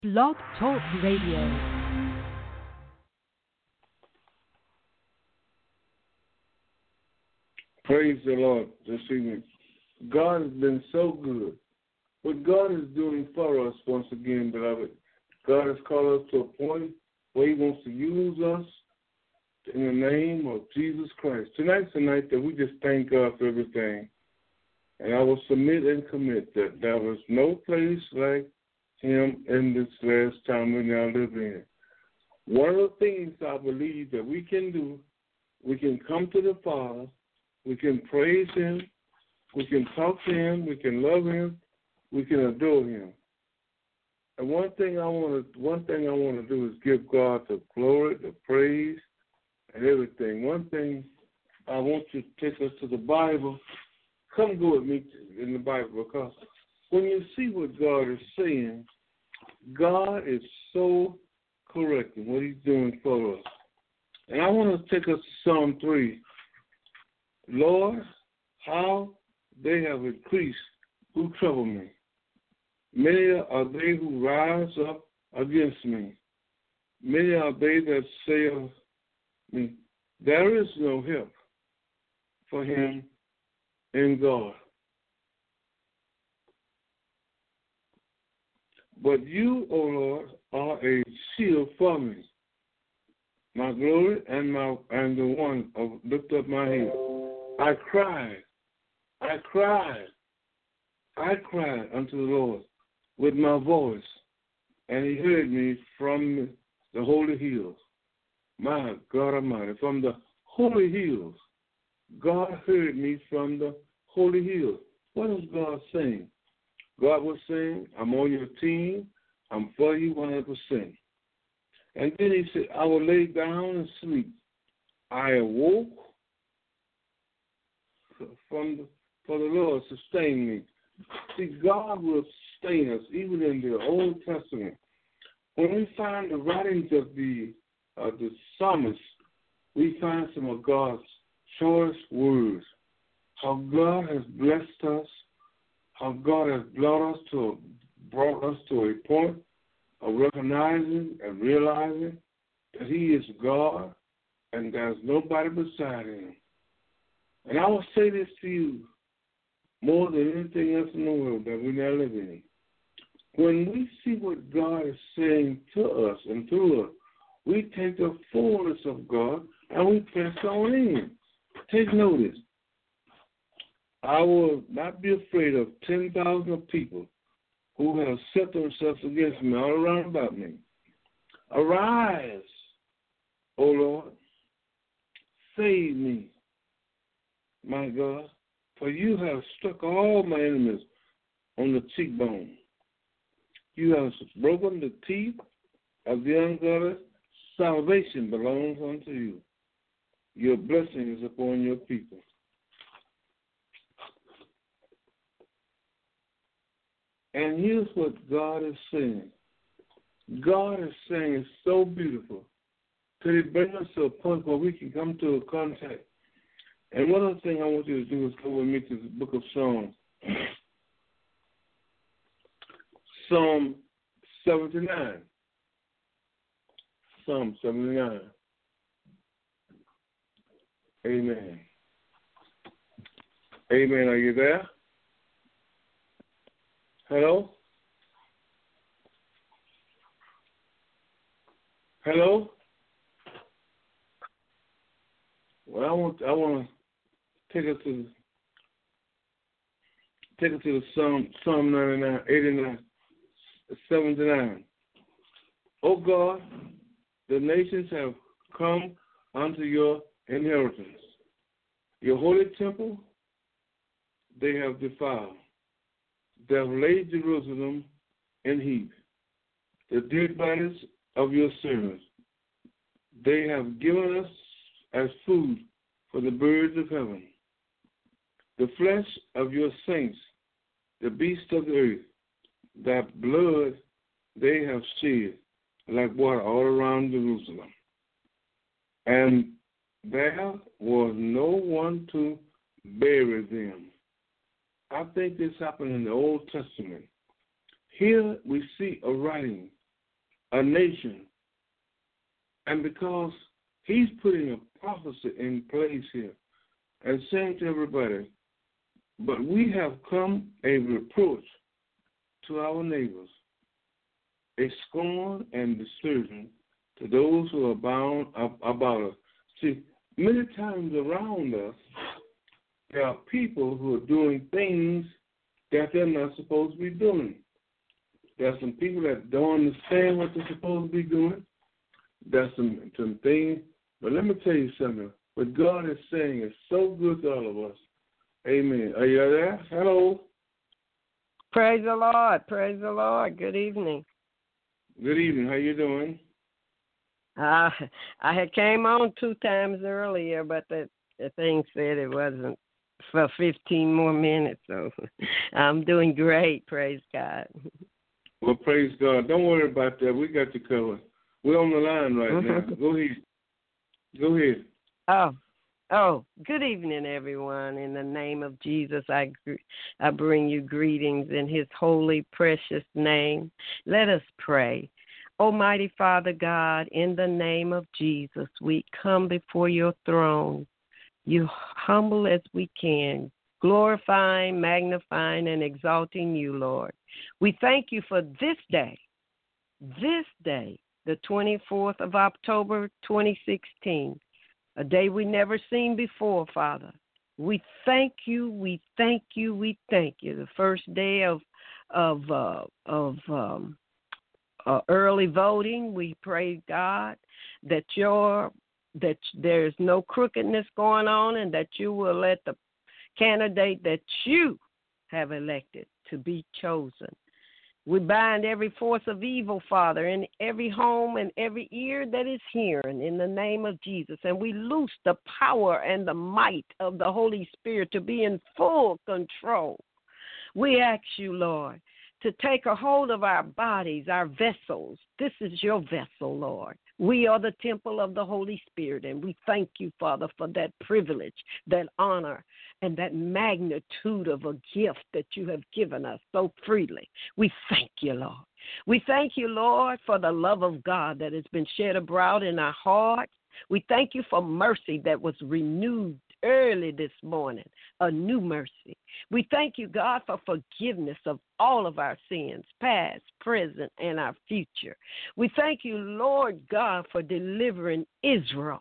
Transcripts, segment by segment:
Blog Talk Radio. Praise the Lord this evening. God has been so good. What God is doing for us, once again, beloved, God has called us to a point where He wants to use us in the name of Jesus Christ. Tonight's the night that we just thank God for everything. And I will submit and commit that there was no place like Him in this last time we now live in. One of the things I believe that we can do, we can come to the Father, we can praise Him, we can talk to Him, we can love Him, we can adore Him. And one thing I want to do is give God the glory, the praise, and everything. One thing I want you to take us to the Bible. Come go with me in the Bible, because when you see what God is saying, God is so correct in what He's doing for us. And I want to take us to Psalm 3. Lord, how they have increased who trouble me. Many are they who rise up against me. Many are they that say of me, there is no help for him in God. But you, O Lord, are a shield for me, my glory and the one of lift up my head. I cried unto the Lord with my voice, and He heard me from the holy hills. My God Almighty, from the holy hills, God heard me from the holy hills. What is God saying? God was saying, I'm on your team, I'm for you 100%. And then He said, I will lay down and sleep. I awoke for the Lord sustain me. See, God will sustain us, even in the Old Testament. When we find the writings of the psalmist, we find some of God's choice words. How God has blessed us, how God has brought us to a point of recognizing and realizing that He is God and there's nobody beside Him. And I will say this to you more than anything else in the world that we now live in. When we see what God is saying to us and through us, we take the fullness of God and we press on in. Take notice. I will not be afraid of 10,000 people who have set themselves against me all around about me. Arise, O Lord, save me, my God, for you have struck all my enemies on the cheekbone. You have broken the teeth of the ungodly. Salvation belongs unto you. Your blessing is upon your people. And here's what God is saying. God is saying it's so beautiful that it brings us to a point where we can come to a contact. And one other thing I want you to do is go with me to the book of Psalms. Psalm 79. Psalm 79. Amen. Amen. Are you there? Hello? Hello? Well, I want to take us to the Psalm 99, 89, 79. O God, the nations have come unto your inheritance. Your holy temple they have defiled. They have laid Jerusalem in heap. The dead bodies of your servants they have given us as food for the birds of heaven. The flesh of your saints, the beasts of the earth, that blood they have shed like water all around Jerusalem. And there was no one to bury them. I think this happened in the Old Testament. Here we see a writing a nation. And because he's putting a prophecy in place here and saying to everybody, but we have come a reproach to our neighbors, a scorn and dispersion to those who are bound about us. See, many times around us, there are people who are doing things that they're not supposed to be doing. There are some people that don't understand what they're supposed to be doing. There's some things. But let me tell you something. What God is saying is so good to all of us. Amen. Are you there? Hello. Praise the Lord. Praise the Lord. Good evening. Good evening. How you doing? I had came on 2 times earlier, but the thing said it wasn't for 15 more minutes, so I'm doing great. Praise God. Well, praise God. Don't worry about that. We got you covered. We're on the line right now. Go ahead. Go ahead. Oh, good evening, everyone. In the name of Jesus, I bring you greetings in his holy, precious name. Let us pray. Almighty Father God, in the name of Jesus, we come before your throne, you humble as we can, glorifying, magnifying, and exalting you, Lord. We thank you for this day, the 24th of October, 2016, a day we never seen before, Father. We thank you, we thank you, we thank you. The first day of early voting, we pray, God, that there's no crookedness going on and that you will let the candidate that you have elected to be chosen. We bind every force of evil, Father, in every home and every ear that is hearing in the name of Jesus. And we loose the power and the might of the Holy Spirit to be in full control. We ask you, Lord, to take a hold of our bodies, our vessels. This is your vessel, Lord. We are the temple of the Holy Spirit, and we thank you, Father, for that privilege, that honor, and that magnitude of a gift that you have given us so freely. We thank you, Lord. We thank you, Lord, for the love of God that has been shed abroad in our hearts. We thank you for mercy that was renewed early this morning, a new mercy. We thank you, God, for forgiveness of all of our sins, past, present, and our future. We thank you, Lord God, for delivering Israel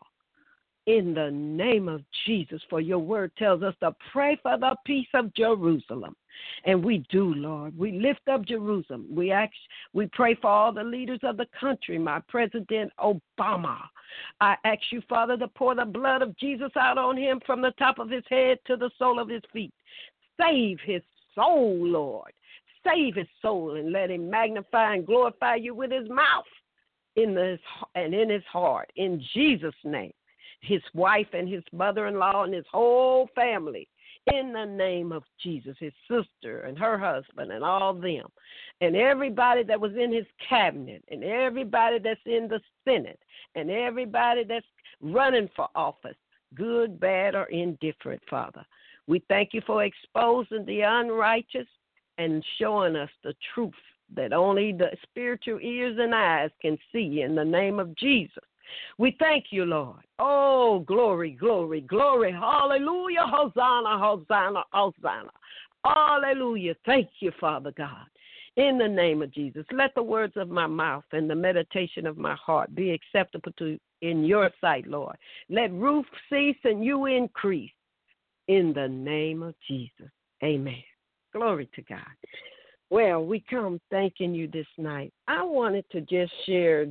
in the name of Jesus, for your word tells us to pray for the peace of Jerusalem. And we do, Lord. We lift up Jerusalem. We pray for all the leaders of the country, my President Obama. I ask you, Father, to pour the blood of Jesus out on him from the top of his head to the sole of his feet. Save his soul, Lord. Save his soul and let him magnify and glorify you with his mouth in his heart. In Jesus' name. His wife and his mother-in-law and his whole family, in the name of Jesus, his sister and her husband and all them, and everybody that was in his cabinet, and everybody that's in the Senate, and everybody that's running for office, good, bad, or indifferent, Father. We thank you for exposing the unrighteous and showing us the truth that only the spiritual ears and eyes can see in the name of Jesus. We thank you, Lord. Oh, glory, glory, glory. Hallelujah. Hosanna, Hosanna, Hosanna. Hallelujah. Thank you, Father God. In the name of Jesus, let the words of my mouth and the meditation of my heart be acceptable in your sight, Lord. Let Ruth cease and you increase. In the name of Jesus. Amen. Glory to God. Well, we come thanking you this night. I wanted to just share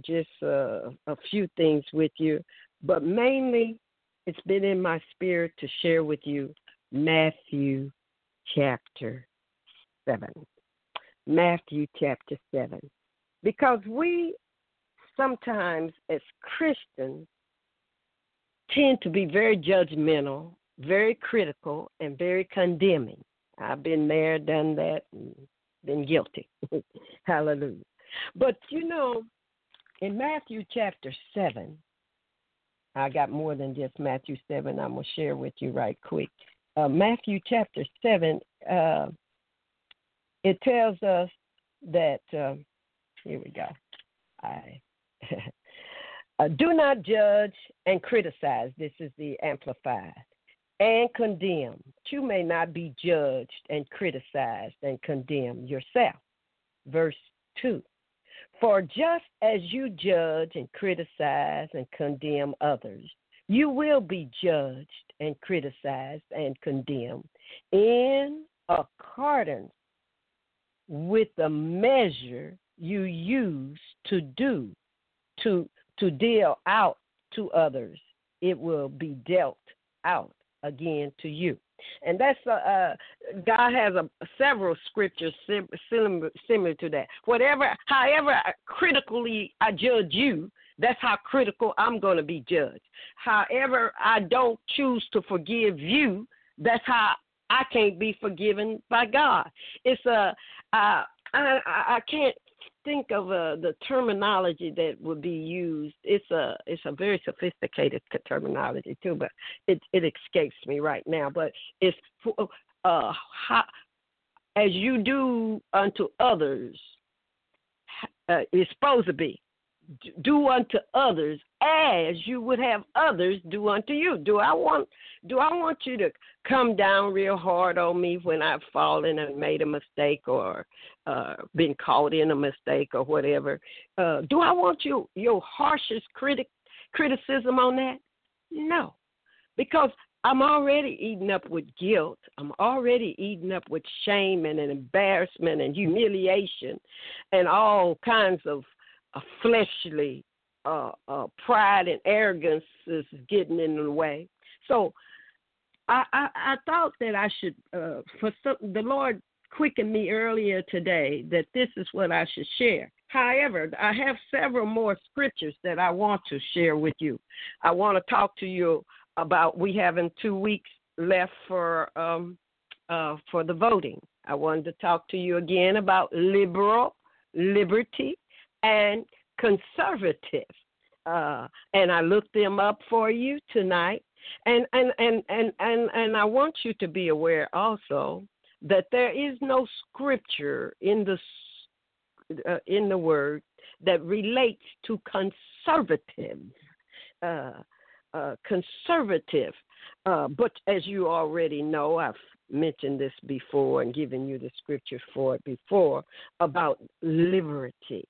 a few things with you, but mainly it's been in my spirit to share with you Matthew chapter 7. Matthew chapter 7. Because we sometimes as Christians tend to be very judgmental, very critical, and very condemning. I've been there, done that, and been guilty. Hallelujah. But, in Matthew chapter 7, I got more than just Matthew 7 I'm going to share with you right quick. Matthew chapter 7, it tells us that, here we go. Do not judge and criticize. This is the Amplified. And condemn. You may not be judged and criticized and condemn yourself. Verse 2. For just as you judge and criticize and condemn others, you will be judged and criticized and condemned in accordance with the measure you use to deal out to others. It will be dealt out again to you. And that's God has several scriptures similar to that. However critically I judge you, that's how critical I'm going to be judged. However I don't choose to forgive you, that's how I can't be forgiven by God. It's I can't think of the terminology that would be used. It's a very sophisticated terminology too, but it escapes me right now. But it's how, as you do unto others, it's supposed to be do unto others as you would have others do unto you. Do I want you to come down real hard on me when I've fallen and made a mistake or been caught in a mistake or whatever? Do I want your harshest criticism on that? No, because I'm already eaten up with guilt. I'm already eaten up with shame and embarrassment and humiliation and all kinds of fleshly pride and arrogance is getting in the way. So I thought that I should, the Lord quickened me earlier today that this is what I should share. However, I have several more scriptures that I want to share with you. I want to talk to you about, we have 2 weeks left for the voting. I wanted to talk to you again about liberty, and conservative. And I looked them up for you tonight. And I want you to be aware also that there is no scripture in the word that relates to conservative. But as you already know, I've mentioned this before and given you the scripture for it before about liberty.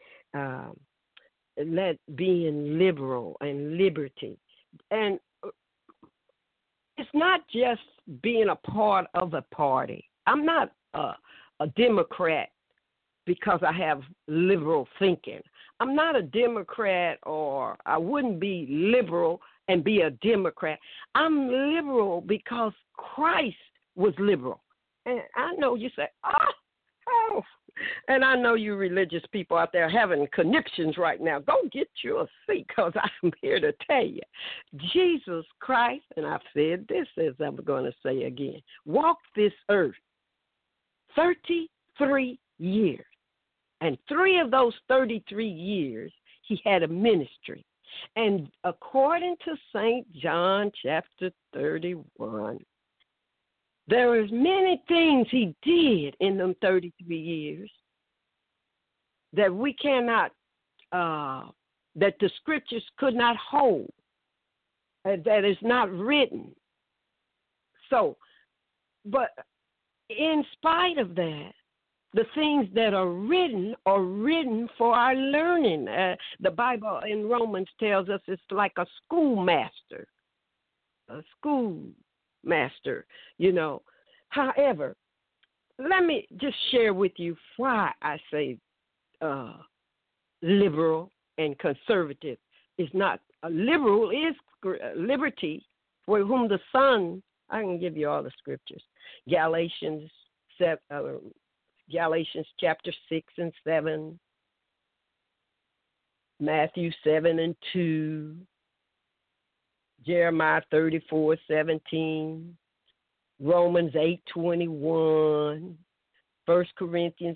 Being liberal and liberty. And it's not just being a part of a party. I'm not a Democrat because I have liberal thinking. I'm not a Democrat, or I wouldn't be liberal and be a Democrat. I'm liberal because Christ was liberal. And I know you say, oh, and I know you religious people out there having conniptions right now. Go get you a seat, because I'm here to tell you. Jesus Christ, and I've said this as I'm going to say again, walked this earth 33 years. And 3 of those 33 years, he had a ministry. And according to St. John chapter 31, there is many things he did in them 33 years that we cannot, that the scriptures could not hold, that is not written. So, but in spite of that, the things that are written for our learning. The Bible in Romans tells us it's like a schoolmaster, you know. However, let me just share with you why I say liberal and conservative is not. Liberal is liberty, for whom the Son, I can give you all the scriptures, Galatians chapter 6 and 7, Matthew 7 and 2, Jeremiah 34:17, Romans 8:21, 1 Corinthians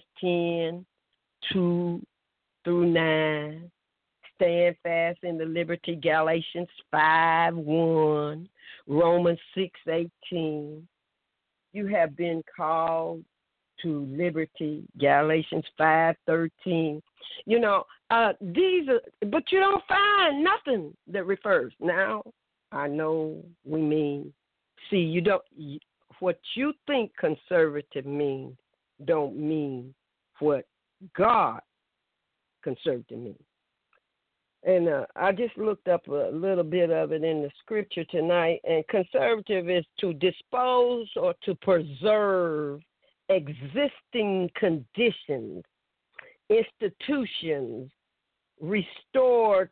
10:2-9, stand fast in the liberty, Galatians 5:1, Romans 6:18. You have been called to liberty, Galatians 5:13. You know, These are, but you don't find nothing that refers. Now, I know we mean. See, you don't. What you think conservative means don't mean what God conservative means. And I just looked up a little bit of it in the scripture tonight. And conservative is to dispose or to preserve existing conditions, institutions, restore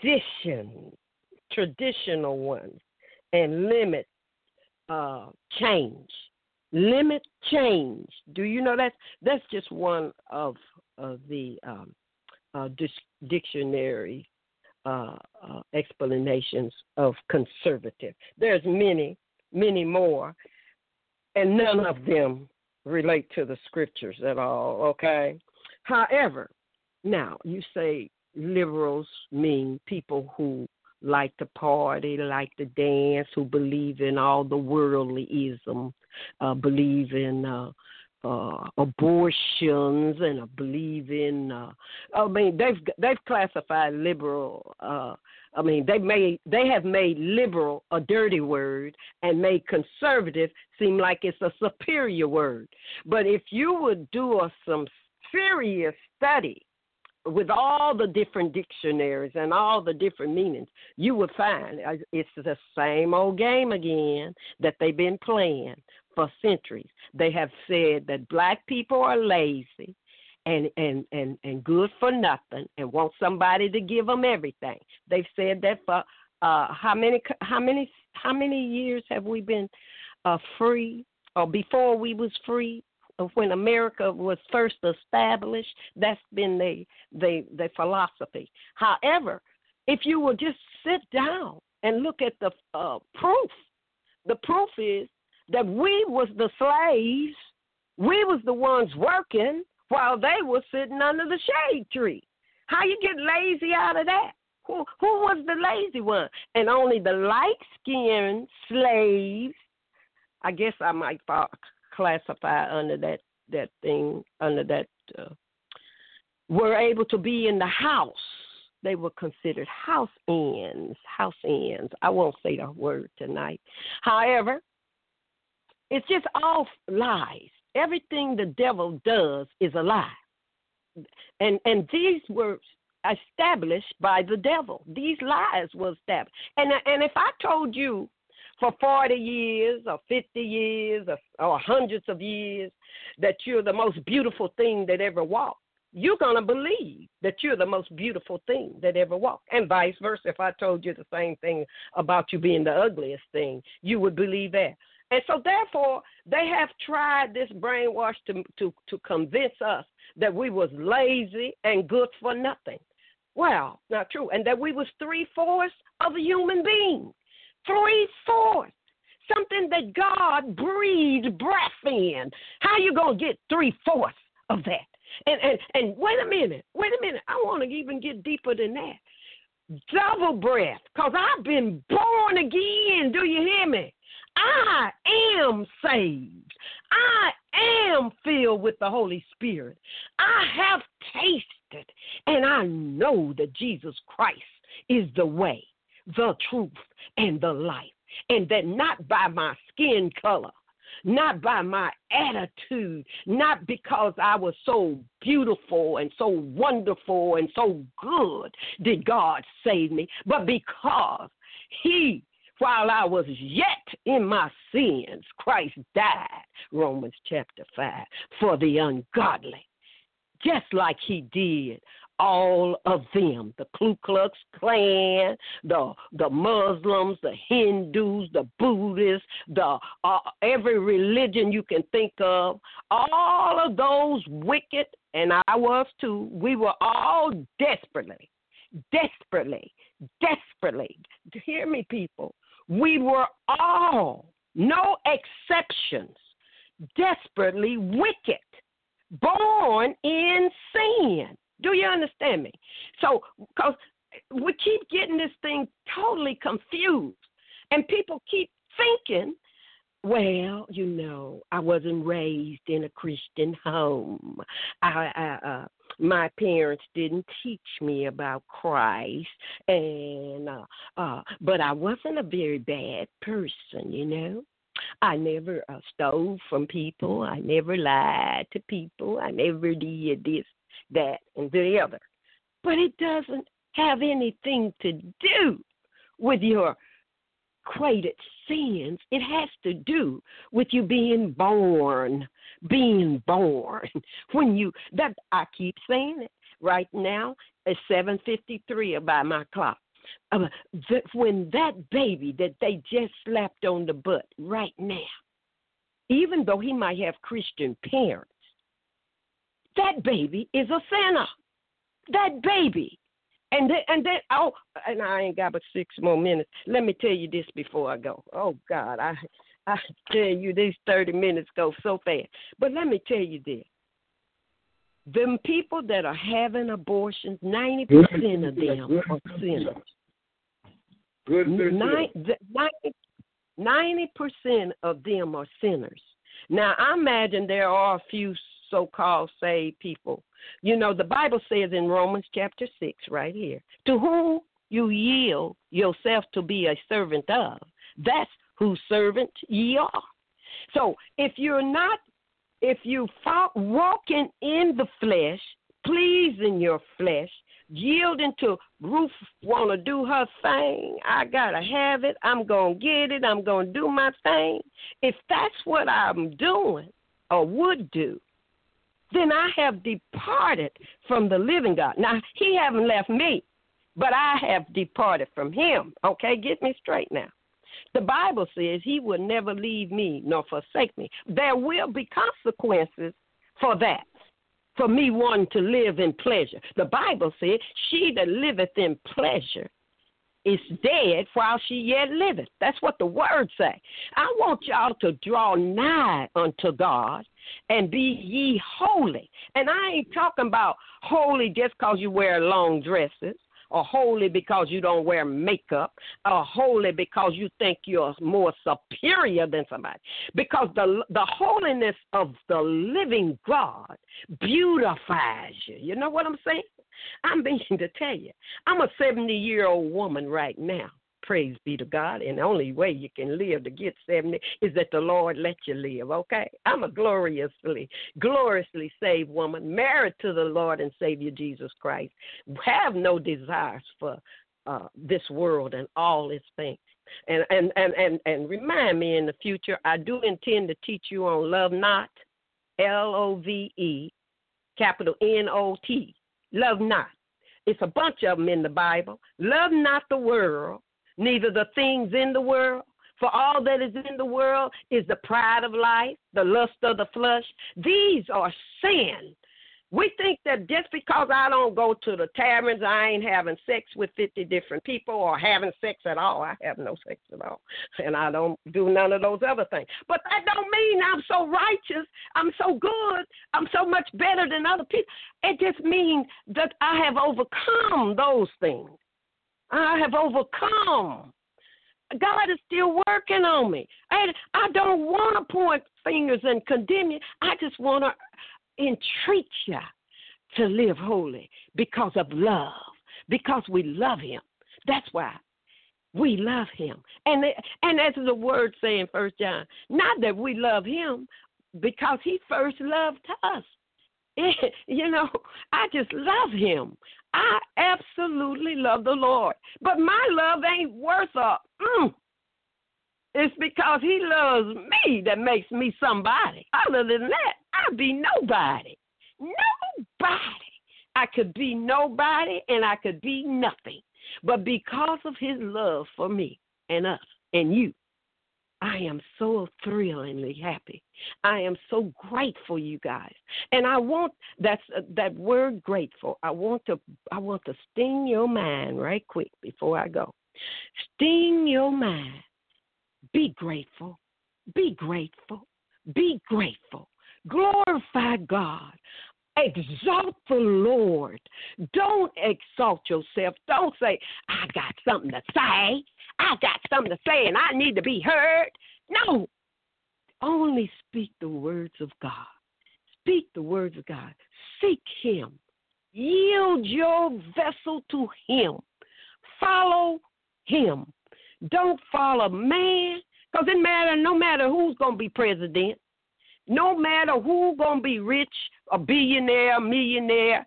traditional ones, and limit change. Limit change. Do you know that's just one of the dictionary explanations of conservative. There's many, many more, and none of them relate to the scriptures at all, okay? However, now you say liberals mean people who like to party, like to dance, who believe in all the worldlyism, believe in abortions, and believe in. They've classified liberal. They have made liberal a dirty word and made conservative seem like it's a superior word. But if you would do some serious study with all the different dictionaries and all the different meanings, you would find it's the same old game again that they've been playing for centuries. They have said that black people are lazy and good for nothing and want somebody to give them everything. They've said that for how many years have we been free, or before we was free? When America was first established, that's been the philosophy. However, if you will just sit down and look at the proof is that we was the slaves. We was the ones working while they were sitting under the shade tree. How you get lazy out of that? Who was the lazy one? And only the light-skinned slaves, I guess I might classify under that thing, under that, were able to be in the house. They were considered house ends. I won't say the word tonight. However, it's just all lies. Everything the devil does is a lie. And these were established by the devil. These lies were established. And if I told you for 40 years or 50 years or hundreds of years that you're the most beautiful thing that ever walked, you're going to believe that you're the most beautiful thing that ever walked. And vice versa. If I told you the same thing about you being the ugliest thing, you would believe that. And so therefore, they have tried this brainwash to convince us that we was lazy and good for nothing. Well, not true. And that we was 3/4 of a human being. 3/4. Something that God breathed breath in. How you going to get 3/4 of that? And wait a minute. I want to even get deeper than that. Double breath, because I've been born again. Do you hear me? I am saved. I am filled with the Holy Spirit. I have tasted, and I know that Jesus Christ is the way, the truth, and the life. And that not by my skin color, not by my attitude, not because I was so beautiful and so wonderful and so good did God save me, but because He, while I was yet in my sins, Christ died, Romans chapter 5, for the ungodly, just like He did all of them, the Ku Klux Klan, the Muslims, the Hindus, the Buddhists, every religion you can think of, all of those wicked, and I was too, we were all desperately, hear me people, we were all, no exceptions, desperately wicked, born in sin. Do you understand me? So, because we keep getting this thing totally confused, and people keep thinking Well, I wasn't raised in a Christian home. My parents didn't teach me about Christ, and but I wasn't a very bad person. I never stole from people. I never lied to people. I never did this, that, and the other. But it doesn't have anything to do with your created sins. It has to do with you being born. I keep saying it. Right now, it's 7:53 by my clock. When that baby that they just slapped on the butt right now, even though he might have Christian parents, that baby is a sinner. That baby. And I ain't got but 6 more minutes. Let me tell you this before I go. Oh, God, I tell you, these 30 minutes go so fast. But let me tell you this. Them people that are having abortions, 90% of them are sinners. 90% of them are sinners. Now, I imagine there are a few so-called saved people. The Bible says in Romans chapter 6 right here, to whom you yield yourself to be a servant of, that's whose servant ye are. So if you're walking in the flesh, pleasing your flesh, yielding to Ruth want to do her thing, I got to have it, I'm going to get it, I'm going to do my thing. If that's what I'm doing or would do, then I have departed from the living God. Now, he haven't left me, but I have departed from him. Okay, get me straight now. The Bible says he will never leave me nor forsake me. There will be consequences for that, for me wanting to live in pleasure. The Bible says, she that liveth in pleasure is dead while she yet liveth. That's what the word say. I want y'all to draw nigh unto God and be ye holy. And I ain't talking about holy just because you wear long dresses, or holy because you don't wear makeup, or holy because you think you're more superior than somebody. Because the holiness of the living God beautifies you. You know what I'm saying? I'm meaning to tell you, I'm a 70-year-old woman right now. Praise be to God. And the only way you can live to get 70 is that the Lord let you live, okay? I'm a gloriously saved woman, married to the Lord and Savior Jesus Christ. Have no desires for this world and all its things. And remind me in the future, I do intend to teach you on love not, LOVE, capital NOT, love not. It's a bunch of them in the Bible. Love not the world, neither the things in the world. For all that is in the world is the pride of life, the lust of the flesh. These are sin. We think that just because I don't go to the taverns, I ain't having sex with 50 different people or having sex at all. I have no sex at all, and I don't do none of those other things. But that don't mean I'm so righteous, I'm so good, I'm so much better than other people. It just means that I have overcome those things. I have overcome. God is still working on me. I don't want to point fingers and condemn you. I just want to entreat you to live holy because of love, because we love him. That's why we love him. And as the word say in 1 John, not that we love him because he first loved us. I just love him. I absolutely love the Lord. But my love ain't worth It's because he loves me that makes me somebody. Other than that, I'd be nobody. Nobody. I could be nobody and I could be nothing. But because of his love for me and us and you, I am so thrillingly happy. I am so grateful, you guys. And I want that word grateful. I want to sting your mind right quick before I go. Sting your mind. Be grateful. Be grateful. Be grateful. Glorify God. Exalt the Lord. Don't exalt yourself. Don't say, I got something to say. I got something to say and I need to be heard. No. Only speak the words of God. Speak the words of God. Seek him. Yield your vessel to him. Follow him. Don't follow man, because it matter no matter who's going to be president, no matter who's going to be rich, a billionaire, a millionaire.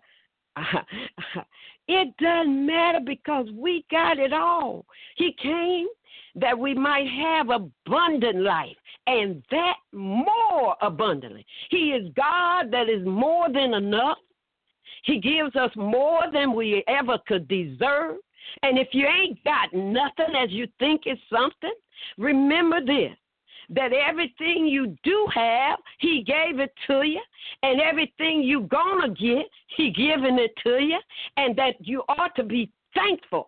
It doesn't matter because we got it all. He came that we might have abundant life, and that more abundantly. He is God that is more than enough. He gives us more than we ever could deserve. And if you ain't got nothing as you think is something, remember this, that everything you do have, he gave it to you, and everything you gonna get, he giving it to you, and that you ought to be thankful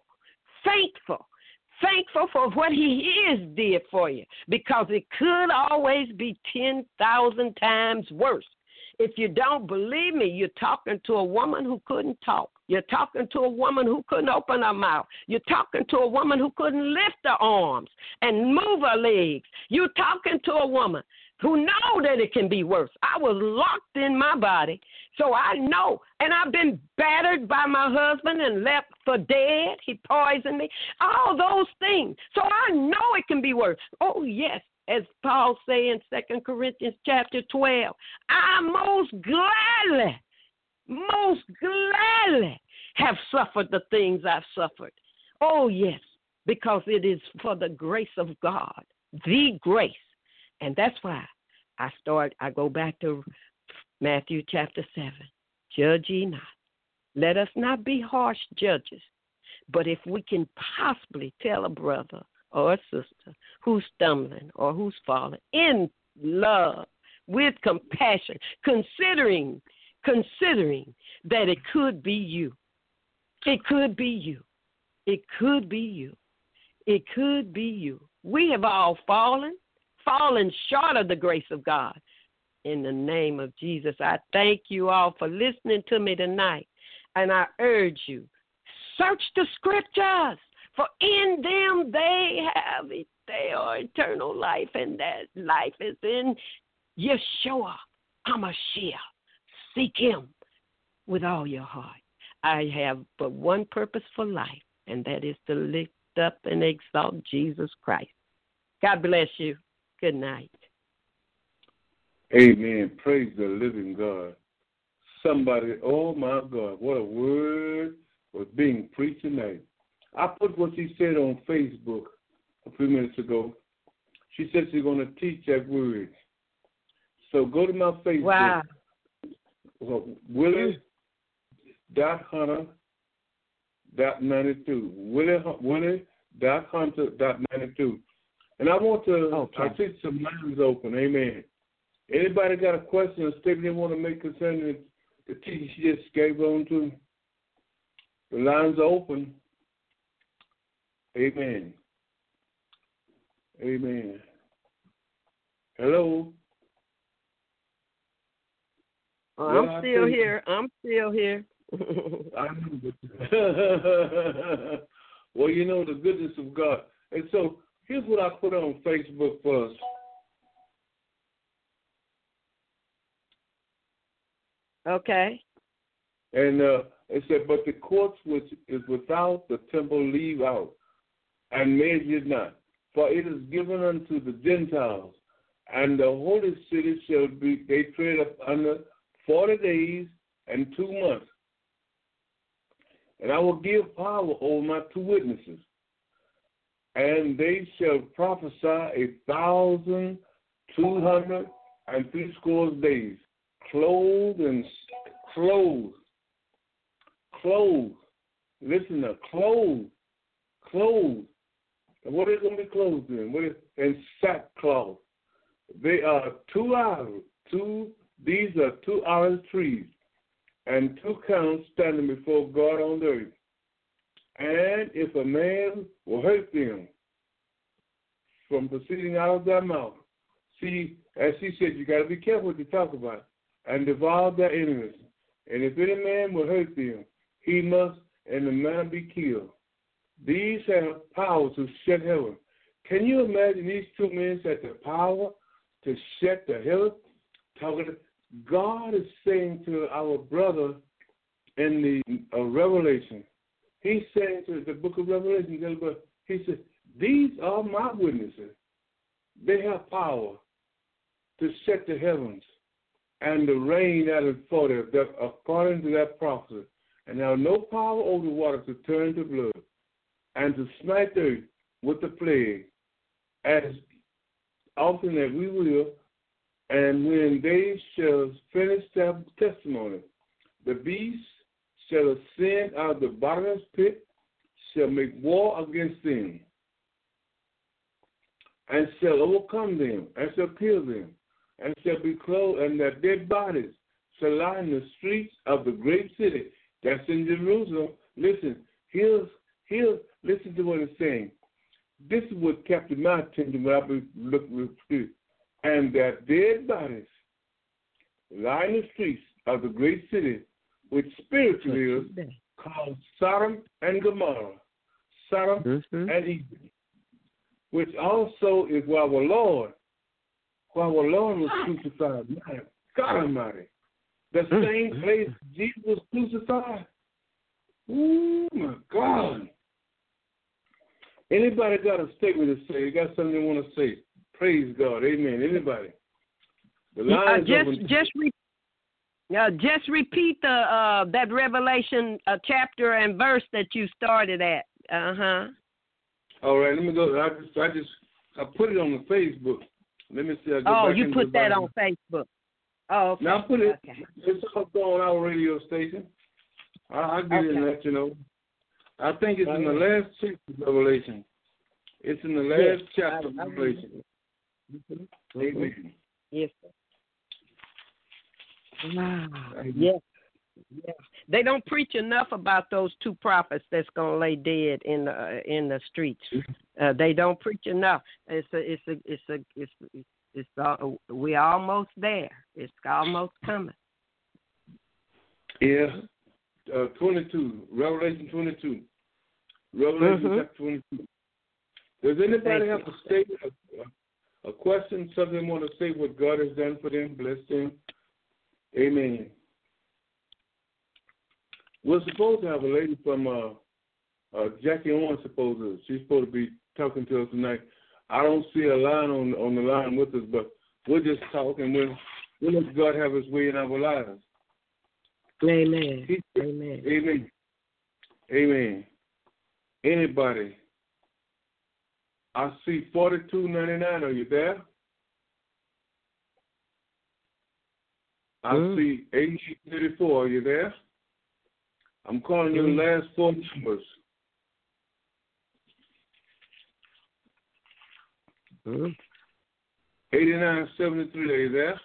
for what he is did for you, because it could always be 10,000 times worse. If you don't believe me, you're talking to a woman who couldn't talk. You're talking to a woman who couldn't open her mouth. You're talking to a woman who couldn't lift her arms and move her legs. You're talking to a woman who know that it can be worse. I was locked in my body, so I know. And I've been battered by my husband and left for dead. He poisoned me. All those things. So I know it can be worse. Oh, yes. As Paul say in 2 Corinthians chapter 12, I most gladly have suffered the things I've suffered. Oh, yes, because it is for the grace of God, the grace. And that's why I go back to Matthew chapter 7. Judge ye not. Let us not be harsh judges. But if we can possibly tell a brother or a sister who's stumbling or who's falling in love, with compassion, considering that it could be you. It could be you. It could be you. It could be you. We have all fallen short of the grace of God. In the name of Jesus, I thank you all for listening to me tonight. And I urge you, search the scriptures, for in them they are eternal life, and that life is in Yeshua HaMashiach. Seek him with all your heart. I have but one purpose for life, and that is to lift up and exalt Jesus Christ. God bless you. Good night. Amen. Praise the living God. Somebody, oh my God, what a word was being preached tonight. I put what she said on Facebook a few minutes ago. She said she's going to teach that word. So go to my Facebook. Wow. Willie.Hunter.92. Willie.Hunter.92. And I want to I see some lines open. Amen. Anybody got a question or statement they want to make concerning the teaching she just gave on to? The lines are open. Amen. Amen. Hello? I'm still here. I know. Well, you know the goodness of God. And so here's what I put on Facebook for us. Okay. And it said, but the courts which is without the temple leave out, and measure not. For it is given unto the Gentiles, and the holy city shall be, they tread up under 40 days and 2 months. And I will give power over my 2 witnesses, and they shall prophesy 1,260 days, clothed. Listen now, clothed. And what is going to be clothed in? In sackcloth. They are 2 hours. These are 2 olive trees, and 2 counts standing before God on the earth. And if a man will hurt them from proceeding out of their mouth, see, as she said, you got to be careful what you talk about, and devour their enemies. And if any man will hurt them, he must in the manner be killed. These have power to shut heaven. Can you imagine these 2 men had the power to shut the heavens. God is saying to our brother in the Revelation, he's saying to the book of Revelation, he said, these are my witnesses. They have power to shut the heavens and the rain that is for them, according to that prophecy. And there are no power over the water to turn to blood and to smite the earth with the plague as often as we will. And when they shall finish their testimony, the beast shall ascend out of the bottomless pit, shall make war against them, and shall overcome them, and shall kill them, and shall be clothed, and their dead bodies shall lie in the streets of the great city that's in Jerusalem. Listen, listen to what it's saying. This is what captured my attention when I've been looking through. And their dead bodies lie in the streets of the great city, which spiritually is called Sodom and Gomorrah, Sodom and Egypt, which also is where our Lord was crucified. My God Almighty. The same place Jesus was crucified. Oh, my God. Anybody got a statement to say? You got something they want to say? Praise God. Amen. Anybody? The line is open. Just repeat the that Revelation chapter and verse that you started at. All right, let me go. I put it on the Facebook. Let me see. You put that on Facebook. Oh, okay. Now I put it. Okay. It's up on our radio station. I'll get it and let you know. I think it's in the last chapter of Revelation. It's in the last chapter of Revelation. Amen. Yes, sir. Wow. Yes. They don't preach enough about those two prophets that's gonna lay dead in the streets. They don't preach enough. We're almost there. It's almost coming. Yeah. 22. Revelation 22. Revelation chapter 22. Does anybody have a statement, a question, something they want to say what God has done for them, bless them? Amen. We're supposed to have a lady from Jackie Owen, supposedly. She's supposed to be talking to us tonight. I don't see a line on the line with us, but we'll just talk and we'll let God have his way in our lives. Amen. Amen. Amen. Amen. Anybody? I see 42.99. Are you there? I see 88.34. Are you there? I'm calling you the last four numbers. 89.73. Are you there?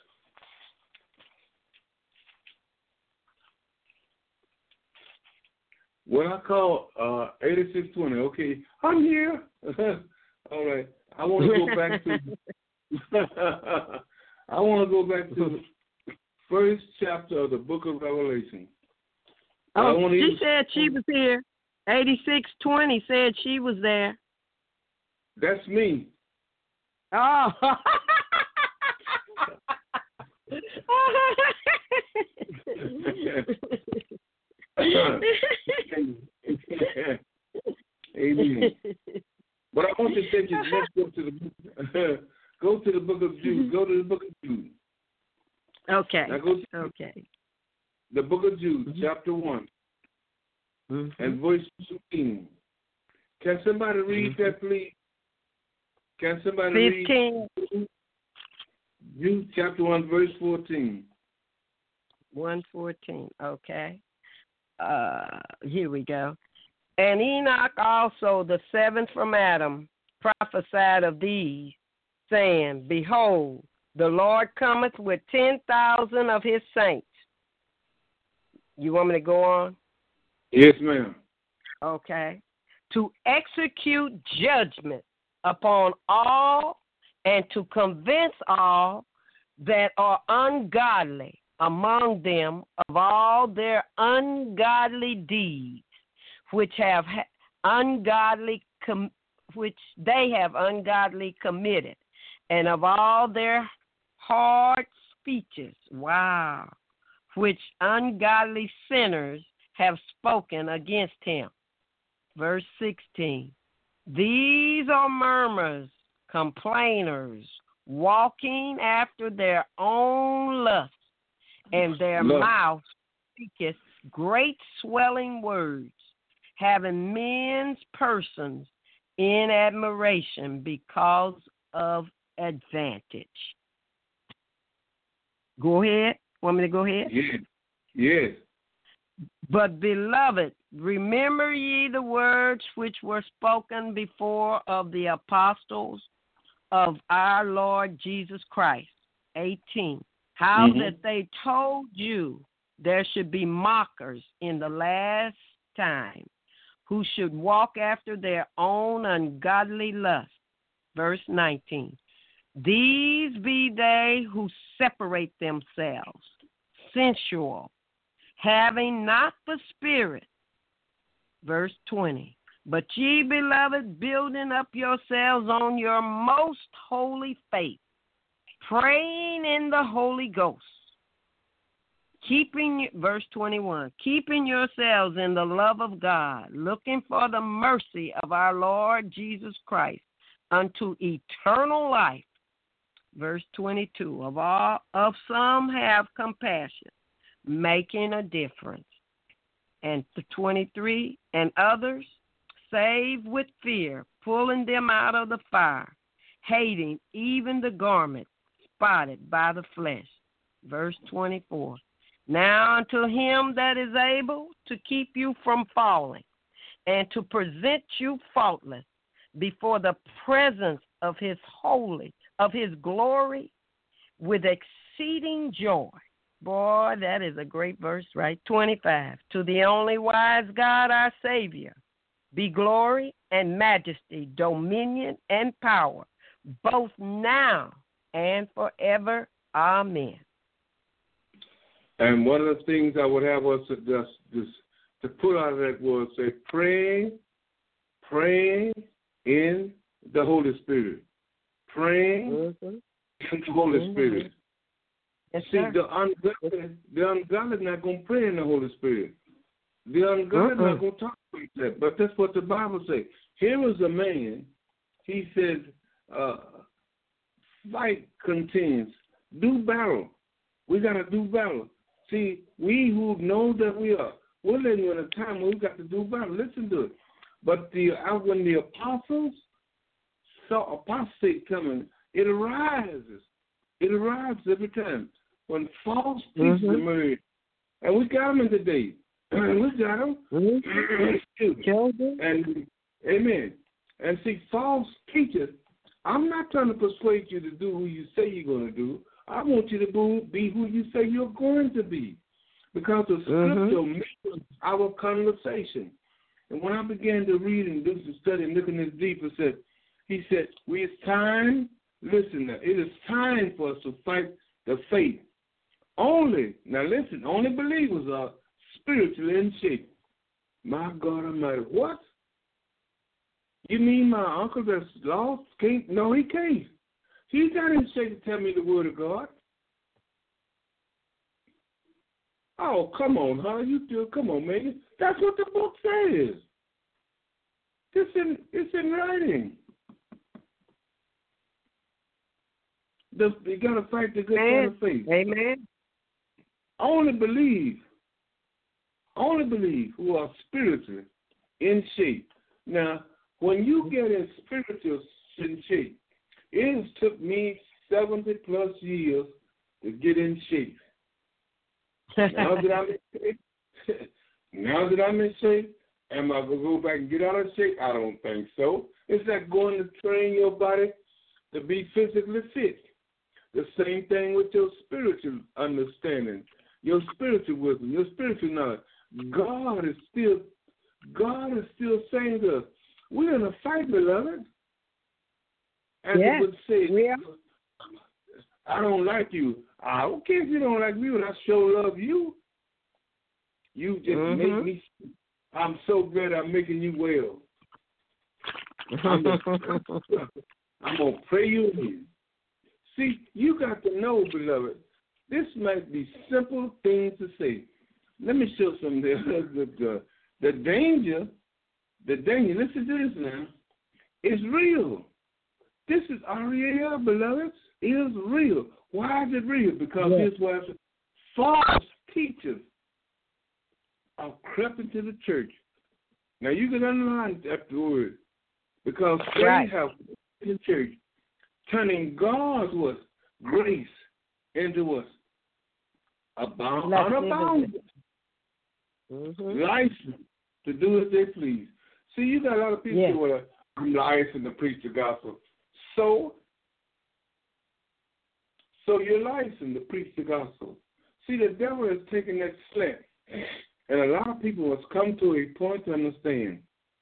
When I call 8620, okay, I'm here. All right. I want to go back to the first chapter of the book of Revelation. She said she was here. 8620 said she was there. That's me. Oh. Amen. But I want to take you. Let's go to the book of Jude. Go to the book of Jude. Okay. Now go to the book of Jude, chapter 1, and verse 15. Can somebody read that, please? Can somebody 15. read Jude, chapter 1, verse 14? 1:14. Okay. Here we go. And Enoch also, the seventh from Adam, prophesied of these, saying, Behold, the Lord cometh with 10,000 of his saints. You want me to go on? Yes, ma'am. Okay. To execute judgment upon all and to convince all that are ungodly among them of all their ungodly deeds, which they have ungodly committed, and of all their hard speeches, which ungodly sinners have spoken against him. Verse 16, these are murmurers, complainers, walking after their own lust, and their mouth speaketh great swelling words, having men's persons in admiration because of advantage. Go ahead. Want me to go ahead? Yes. But, beloved, remember ye the words which were spoken before of the apostles of our Lord Jesus Christ. 18. How that they told you there should be mockers in the last time, who should walk after their own ungodly lust. Verse 19. These be they who separate themselves, sensual, having not the Spirit. Verse 20. But ye, beloved, building up yourselves on your most holy faith, praying in the Holy Ghost, verse 21, keeping yourselves in the love of God, looking for the mercy of our Lord Jesus Christ unto eternal life. Verse 22, of some have compassion, making a difference. And 23, and others save with fear, pulling them out of the fire, hating even the garment spotted by the flesh. Verse 24, now unto him that is able to keep you from falling, and to present you faultless before the presence of his glory with exceeding joy. Boy, that is a great verse, right? 25. To the only wise God, our Savior, be glory and majesty, dominion and power, both now and forever. Amen. And one of the things I would have us to put out of that was say, praying in the Holy Spirit. Praying in the Holy Spirit. Yes, see, sir. the ungodly is not going to pray in the Holy Spirit. The ungodly is not going to talk like that. But that's what the Bible says. Here was a man, he said, fight contends, do battle. We got to do battle. See, we who know that we're living in a time where we got to do battle. Listen to it. But when the apostles saw apostate coming, it arises. It arrives every time. When false teachers emerge, and we got them in today. We got them. And amen. And see, false teachers, I'm not trying to persuade you to do who you say you're going to do. I want you to be who you say you're going to be. Because the scripture makes our conversation. And when I began to read and do some study and looking this deeper, he said, it's time, listen now, it is time for us to fight the faith. Only believers are spiritually in shape. My God Almighty, what? You mean my uncle that's lost can't? No, he can't. He's not in shape to tell me the word of God. Oh, come on, huh? Come on, man. That's what the book says. It's in writing. You got to fight the good fight of faith. Amen. Only believe who are spiritually in shape. Now, when you get in spiritual in shape, it has took me 70 plus years to get in shape. Now that I'm in shape, am I going to go back and get out of shape? I don't think so. It's like going to train your body to be physically fit. The same thing with your spiritual understanding, your spiritual wisdom, your spiritual knowledge. God is still saying to us, we're in a fight, beloved. As it would say, I don't like you. I don't care if you don't like me, but I sure love you. You just make me. I'm so glad I'm making you well. I'm going to pray you in. See, you got to know, beloved, this might be simple things to say. Let me show some the danger, listen to this now, is real. This is real, beloved. It is real. Why is it real? Because here's why false teachers are crept into the church. Now, you can underline that word because they have in the church turning God's what? Grace into what? Unbounded license to do as they please. See, you got a lot of people who are licensed to preach the gospel. So you're licensed to preach the gospel. See, the devil has taken that slant, and a lot of people must come to a point to understand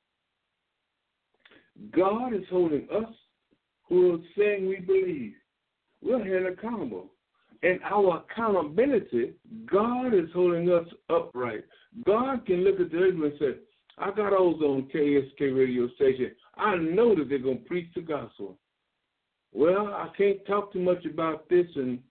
God is holding us who are saying we believe. We're held accountable. And our accountability, God is holding us upright. God can look at the earth and say, I got those on KSK radio station. I know that they're going to preach the gospel. Well, I can't talk too much about this, and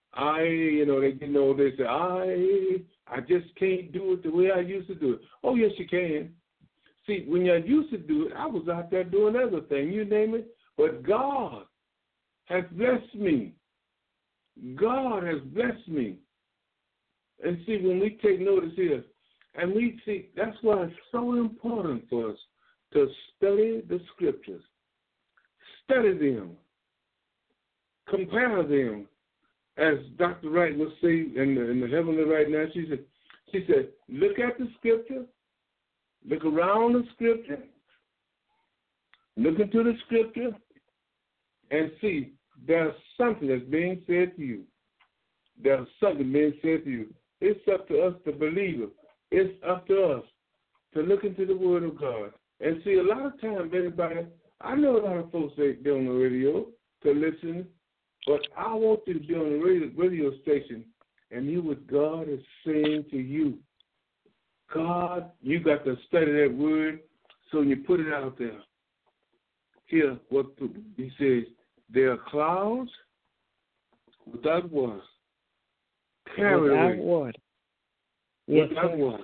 they say, I just can't do it the way I used to do it. Oh, yes, you can. See, when I used to do it, I was out there doing other things, you name it. But God has blessed me. God has blessed me. And see, when we take notice here, and we see, that's why it's so important for us to study the scriptures. Study them. Compare them. As Dr. Wright will say in the Heavenly right now, she said, look at the scripture, look around the scripture, look into the scripture, and see there's something that's being said to you. There's something being said to you. It's up to us to believe it. It's up to us to look into the Word of God. And see, a lot of times, everybody, I know a lot of folks ain't on the radio to listen, but I want you to be on the radio station and hear what God is saying to you. God, you got to study that Word so when you put it out there. Here, what he says, there are clouds without water. Carried away. Without water. Without water.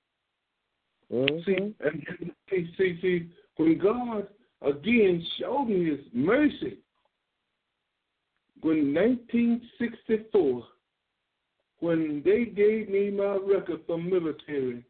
See, when God again showed me His mercy, when 1964, when they gave me my record from military,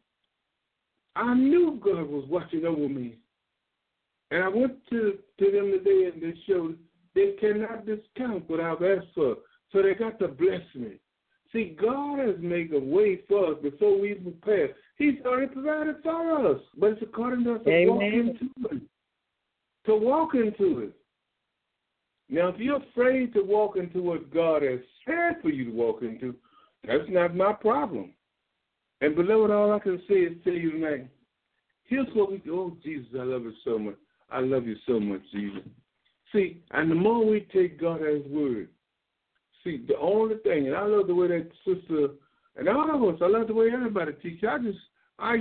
I knew God was watching over me. And I went to them today and they showed they cannot discount what I've asked for. So they got to bless me. See, God has made a way for us before we even prepare. He's already provided for us. But it's according to us to walk into it. To walk into it. Now, if you're afraid to walk into what God has said for you to walk into, that's not my problem. And beloved, all I can say is tell you tonight, here's what we do. Oh, Jesus, I love you so much. I love you so much, Jesus. See, and the more we take God at His word, see, the only thing, and I love the way that sister, and all of us, I love the way everybody teaches. Let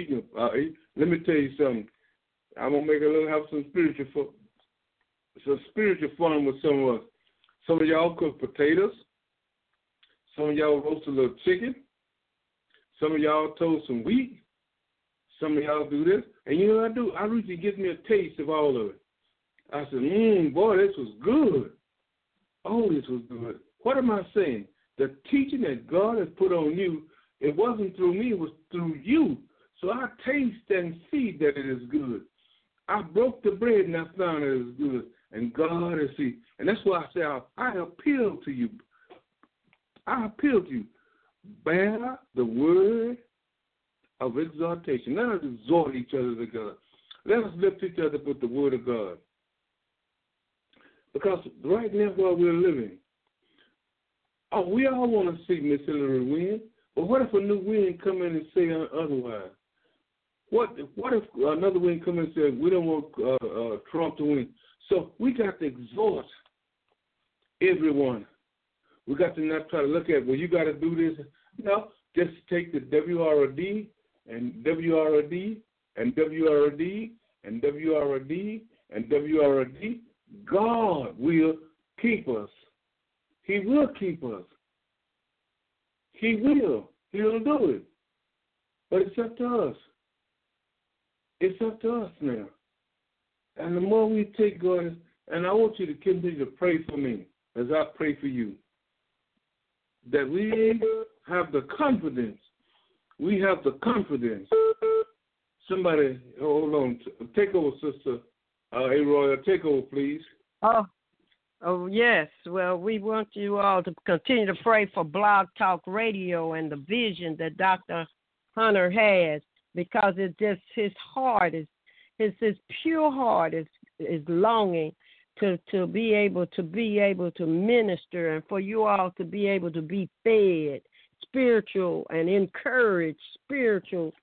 me tell you something. I'm going to have some spiritual fun with some of us. Some of y'all cook potatoes. Some of y'all roast a little chicken. Some of y'all toast some wheat. Some of y'all do this. And you know what I do? I usually gives me a taste of all of it. I said, boy, this was good. Oh, this was good. What am I saying? The teaching that God has put on you, it wasn't through me, it was through you. So I taste and see that it is good. I broke the bread and I found it is good. And God is see. And that's why I say I appeal to you. I appeal to you. Bear the word of exhortation. Let us exhort each other to God. Let us lift each other with the word of God. Because right now while we're living, we all want to see Miss Hillary win. But what if a new wind come in and say otherwise? What if another wind come in and say we don't want Trump to win? So we got to exhort everyone. We got to not try to look at, well, you got to do this. No, just take the WRD and WRD and WRD and WRD and WRD. God will keep us He will keep us. He will. He'll do it. But it's up to us. It's up to us now. And the more we take God, and I want you to continue to pray for me as I pray for you, that we have the confidence. We have the confidence. Somebody, hold on. Take over, Sister Roy. Take over, please. Oh, yes. Well, we want you all to continue to pray for Blog Talk Radio and the vision that Dr. Hunter has, because it's just his heart his pure heart is longing to be able to minister, and for you all to be able to be fed spiritual and encouraged spiritual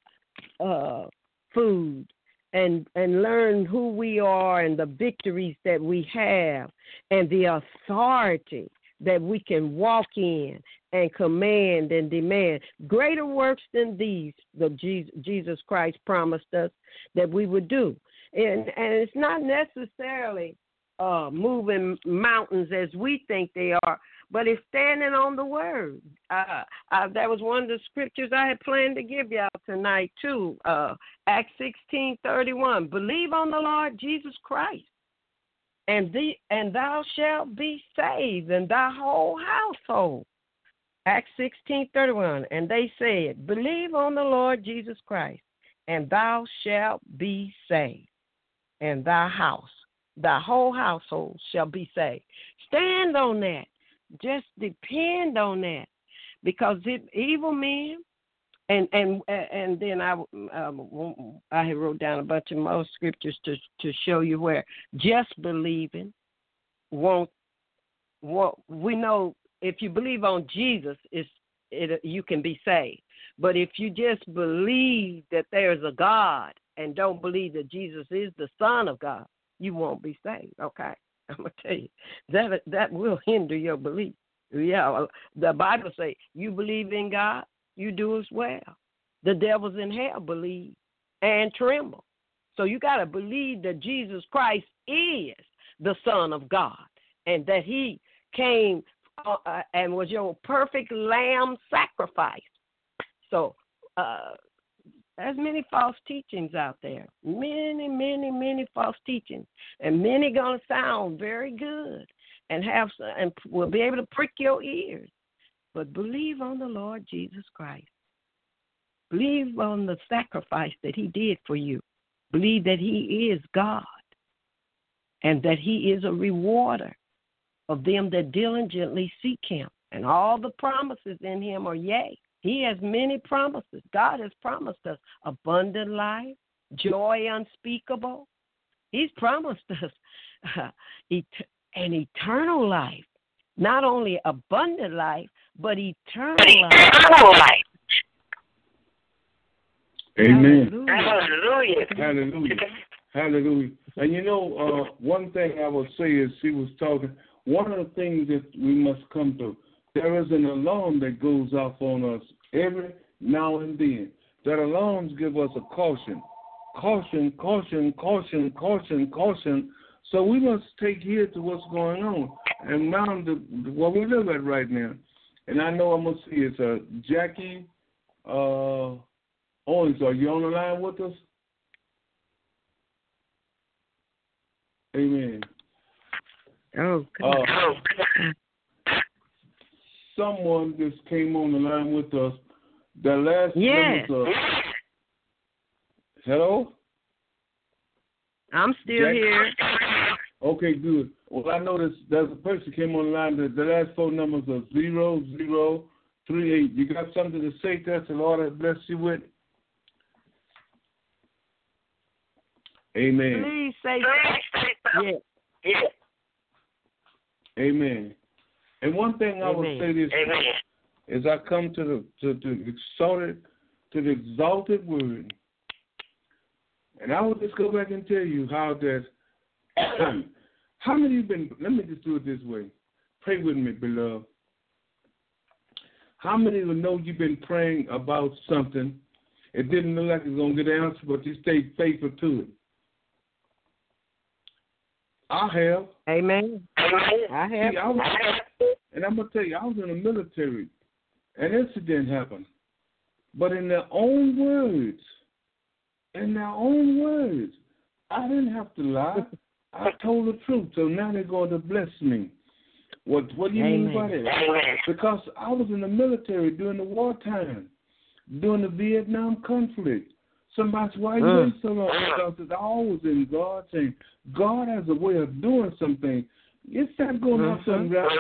food, and learn who we are and the victories that we have and the authority that we can walk in and command and demand. Greater works than these, Jesus Christ promised us that we would do. And it's not necessarily moving mountains as we think they are, but it's standing on the word. That was one of the scriptures I had planned to give y'all tonight too. Acts 16:31. Believe on the Lord Jesus Christ, and thou shalt be saved, and thy whole household. Acts 16:31. And they said, believe on the Lord Jesus Christ, and thou shalt be saved, and thy whole household shall be saved. Stand on that. Just depend on that, because evil men, and then I had wrote down a bunch of more scriptures to show you where just believing won't. We know if you believe on Jesus, you can be saved. But if you just believe that there's a God and don't believe that Jesus is the Son of God, you won't be saved. Okay. I'm going to tell you, that will hinder your belief. Yeah, the Bible says, you believe in God, you do as well. The devils in hell believe and tremble. So you got to believe that Jesus Christ is the Son of God, and that he came and was your perfect lamb sacrifice. So there's many false teachings out there, many false teachings, and many going to sound very good and will be able to prick your ears. But believe on the Lord Jesus Christ. Believe on the sacrifice that he did for you. Believe that he is God and that he is a rewarder of them that diligently seek him. And all the promises in him are yea. He has many promises. God has promised us abundant life, joy unspeakable. He's promised us an eternal life. Not only abundant life, but eternal life. Amen. Hallelujah. Hallelujah. Hallelujah. And you know, one thing I will say is she was talking, one of the things that we must come to, there is an alarm that goes off on us every now and then. That alarms give us a caution. Caution, caution, caution, caution, caution. So we must take heed to what's going on and mind what we live at right now. And I know I'm going to see it's Jackie Owens. Are you on the line with us? Amen. Oh, someone just came on the line with us. The last number. Hello? I'm still here. Okay, good. Well, I know there's a person came on the line. The last phone numbers are 0038. You got something to say to us? The Lord bless you with? Amen. Please say that. Yeah. Amen. And one thing I will say this is I come to the exalted word. And I will just go back and tell you how that, how many of you been, let me just do it this way. Pray with me, beloved. How many of you know you've been praying about something? It didn't look like it was going to get answered, but you stayed faithful to it. I have. Amen. I have. See, And I'm going to tell you, I was in the military. An incident happened. But in their own words, I didn't have to lie. I told the truth. So now they're going to bless me. What do you mean by that? Because I was in the military during the wartime, during the Vietnam conflict. Somebody's why you wait so long? Because I was in God's hand. God has a way of doing something. It's not going to happen right.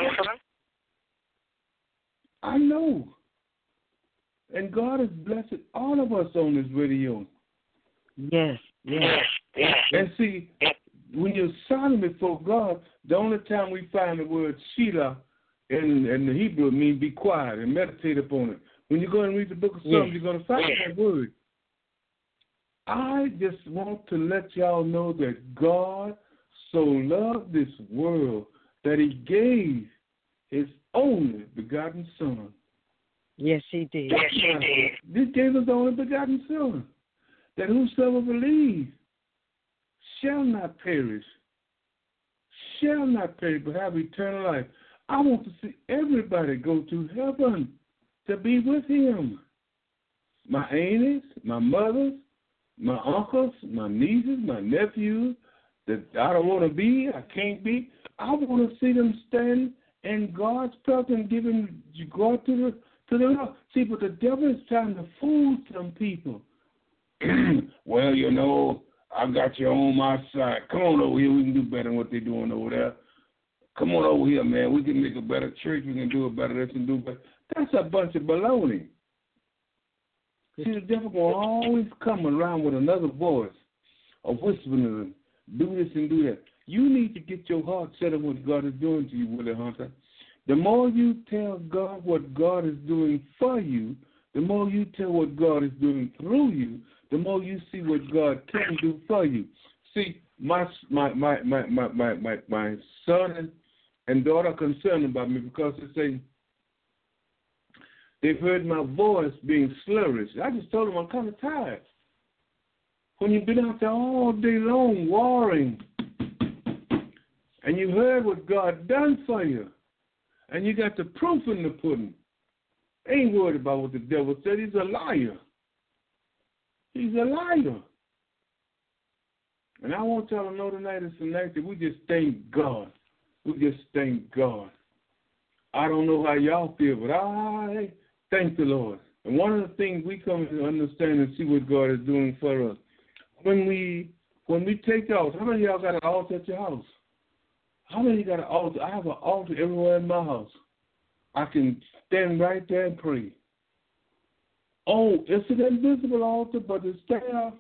I know. And God has blessed all of us on this radio. Yes. And see, when you're silent before God, the only time we find the word Sheila in the Hebrew means be quiet and meditate upon it. When you go and read the book of Psalms, you're going to find that word. I just want to let y'all know that God so loved this world that he gave his only begotten Son. Yes, he did. This gave us the only begotten Son, that whosoever believes shall not perish, but have eternal life. I want to see everybody go to heaven to be with him. My aunties, my mothers, my uncles, my nieces, my nephews, that I don't want to be, I can't be. I want to see them stand in God's presence, giving God to the Lord. See, but the devil is trying to fool some people. Well, you know, I got you on my side. Come on over here. We can do better than what they're doing over there. Come on over here, man. We can make a better church. We can do it better. This and do better. That's a bunch of baloney. See, the devil will always come around with another voice of whispering, do this and do that. You need to get your heart set on what God is doing to you, Willie Hunter. The more you tell God what God is doing for you, the more you tell what God is doing through you, the more you see what God can do for you. See, my son and daughter are concerned about me because they say they've heard my voice being slurred. I just told them I'm kind of tired. When you've been out there all day long warring, and you heard what God done for you, and you got the proof in the pudding, ain't worried about what the devil said. He's a liar. He's a liar. And I want y'all to know tonight is the night that we just thank God. We just thank God. I don't know how y'all feel, but I thank the Lord. And one of the things we come to understand and see what God is doing for us, when we take out, how many of y'all got an altar at your house? How many of you got an altar? I have an altar everywhere in my house. I can stand right there and pray. Oh, it's an invisible altar, but it's there.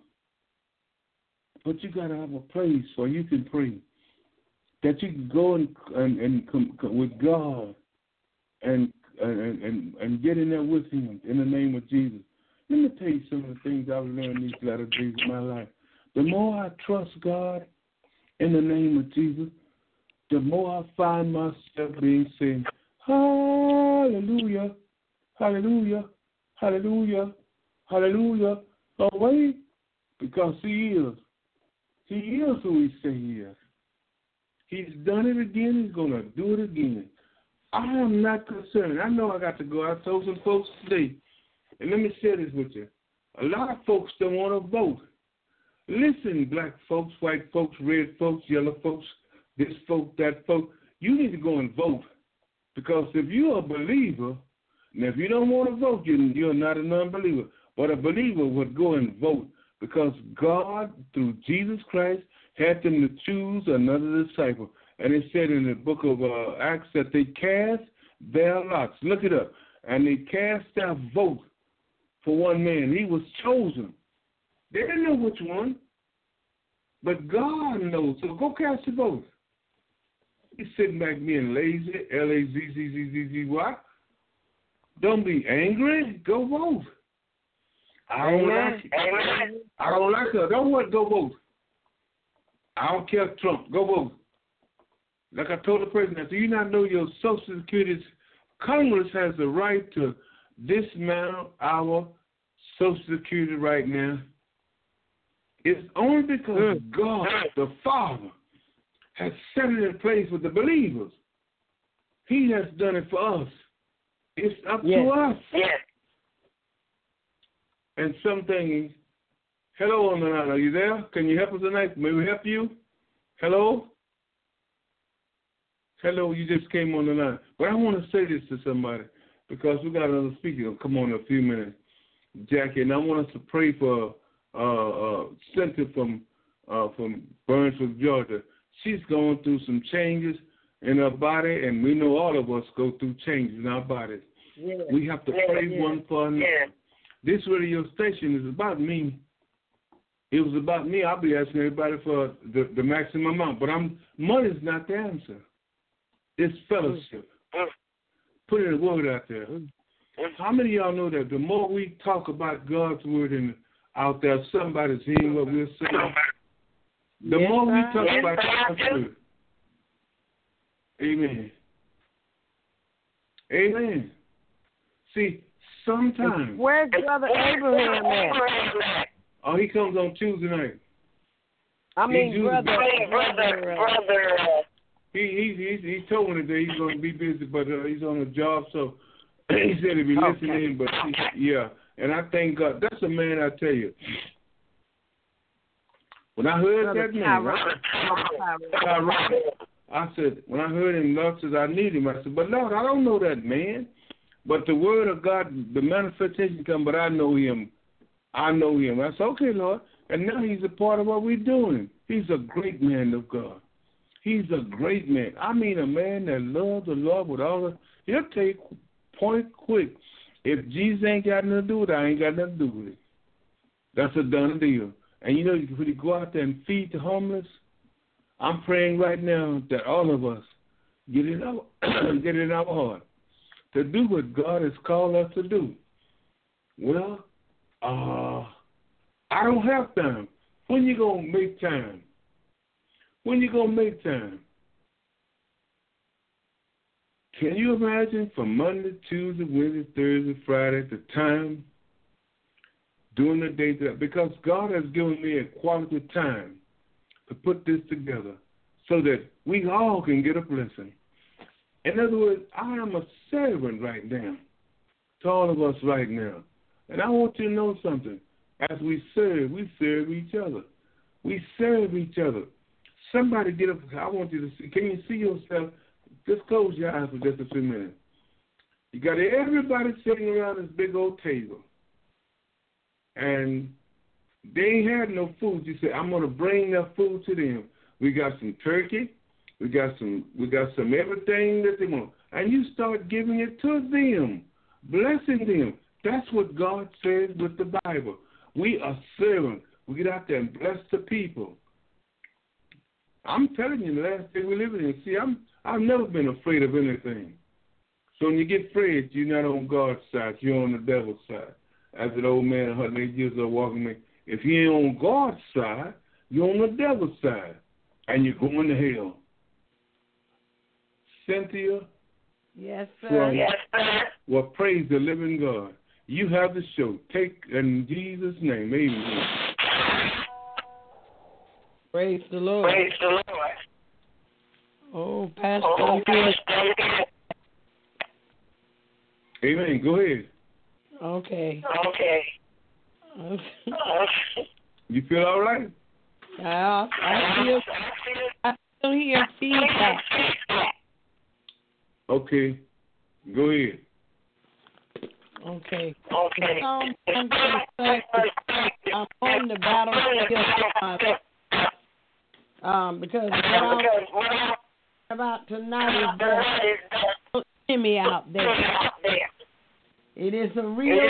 But you got to have a place where you can pray, that you can go and come with God and get in there with him in the name of Jesus. Let me tell you some of the things I've learned these latter days of my life. The more I trust God in the name of Jesus, the more I find myself being saying, hallelujah, hallelujah, hallelujah, hallelujah. Oh, wait, because he is who he say he is. He's done it again. He's going to do it again. I am not concerned. I know I got to go. I told some folks today, and let me share this with you. A lot of folks don't want to vote. Listen, black folks, white folks, red folks, yellow folks, this folk, that folk, you need to go and vote. Because if you're a believer, and if you don't want to vote, you're not a non-believer. But a believer would go and vote because God, through Jesus Christ, had them to choose another disciple. And it said in the book of Acts that they cast their lots. Look it up. And they cast their vote for one man. He was chosen. They didn't know which one, but God knows. So go cast your vote. You're sitting back being lazy, L-A-Z-Z-Z-Z-Z-Y. Don't be angry. Go vote. I don't like it. I don't like her. Don't want to go vote. I don't care if Trump. Go vote. Like I told the president, do you not know your Social Security? Congress has the right to dismantle our Social Security right now. It's only because God, the Father, has set it in place with the believers. He has done it for us. It's up Yes. to us. Yes. And some things. Hello on the line. Are you there? Can you help us tonight? May we help you? Hello? Hello, you just came on the line. But I want to say this to somebody because we got another speaker who'll come on in a few minutes, Jackie, and I want us to pray for Cynthia from Burnsville, Georgia. She's going through some changes in her body, and we know all of us go through changes in our bodies. Yes. We have to pray one for another. Yeah. This radio station is about me. It was about me. I'll be asking everybody for the maximum amount, but money's not the answer. It's fellowship. Putting the word out there. How many of y'all know that the more we talk about God's word out there, somebody's hearing what we're saying? The more we talk about God's word. Amen. Amen. See, sometimes. Where's Brother Abraham at? Oh, he comes on Tuesday night. I mean, brother. He told me that he's going to be busy, but he's on a job, so he said he'd be listening. But yeah, and I thank God. That's a man, I tell you. When I heard that name, I said, when I heard him, Lord says, I need him. I said, but Lord, I don't know that man. But the word of God, the manifestation come, but I know him. I know him. I said, okay, Lord. And now he's a part of what we're doing. He's a great man of God. He's a great man. I mean, a man that loves the Lord with all the. He'll take point quick. If Jesus ain't got nothing to do with it, I ain't got nothing to do with it. That's a done deal. And you know, when you go out there and feed the homeless, I'm praying right now that all of us get in our heart to do what God has called us to do. Well, I don't have time. When you gonna make time? When you gonna make time? Can you imagine from Monday, Tuesday, Wednesday, Thursday, Friday, the time during the day? Because God has given me a quality time to put this together so that we all can get a blessing. In other words, I am a servant right now to all of us right now. And I want you to know something. As we serve each other. We serve each other. Somebody get up. I want you to see. Can you see yourself? Just close your eyes for just a few minutes. You got everybody sitting around this big old table. And they ain't had no food. You say, I'm going to bring that food to them. We got some turkey. We got some everything that they want. And you start giving it to them, blessing them. That's what God says with the Bible. We are servants. We get out there and bless the people. I'm telling you, the last day we're living in, see, I've never been afraid of anything. So when you get afraid, you're not on God's side. You're on the devil's side. As an old man, 108 years old, walking me, if you ain't on God's side, you're on the devil's side, and you're going to hell. Cynthia? Yes, sir. Well, praise the living God. You have the show. Take in Jesus' name. Amen. Praise the Lord. Praise the Lord. Oh, Pastor. Amen. Go ahead. Okay. You feel all right? I still hear feedback. Okay. Go ahead. Okay. I'm on the battlefield because what I'm about tonight is the enemy out there. It is a real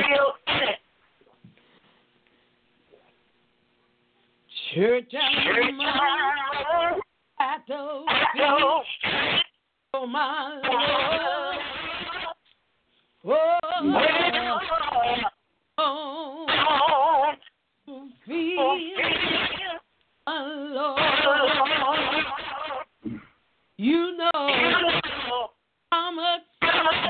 church and battlefield for my Lord. Feel my Lord. You know how much that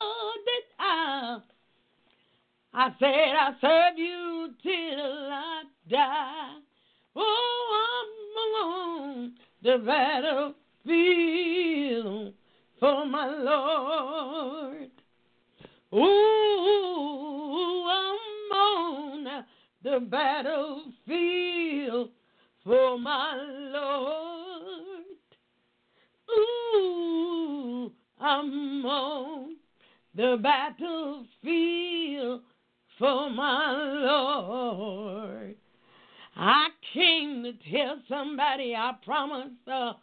I said I serve you till I die. Oh, I'm on the battlefield for my Lord. Ooh, I'm on the battlefield for my Lord. Ooh, I'm on the battlefield for my Lord. I came to tell somebody, I promised God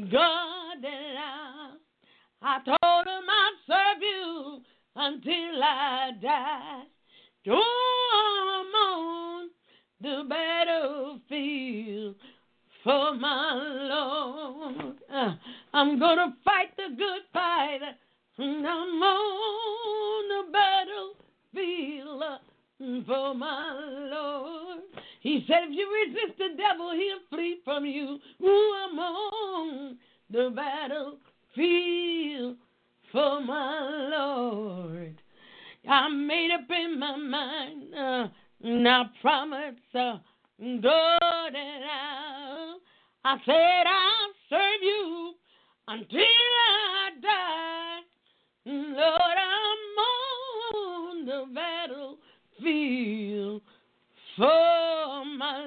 that I told him I'd serve you until I die. Oh, I'm on the battlefield for my Lord. I'm going to fight the good fight. I'm on the battlefield for my Lord. He said, if you resist the devil, he'll flee from you. Ooh, I'm on the battlefield for my Lord. I made up in my mind, and I promised God that I said I'll serve you until I die. Lord, I'm on the battlefield for my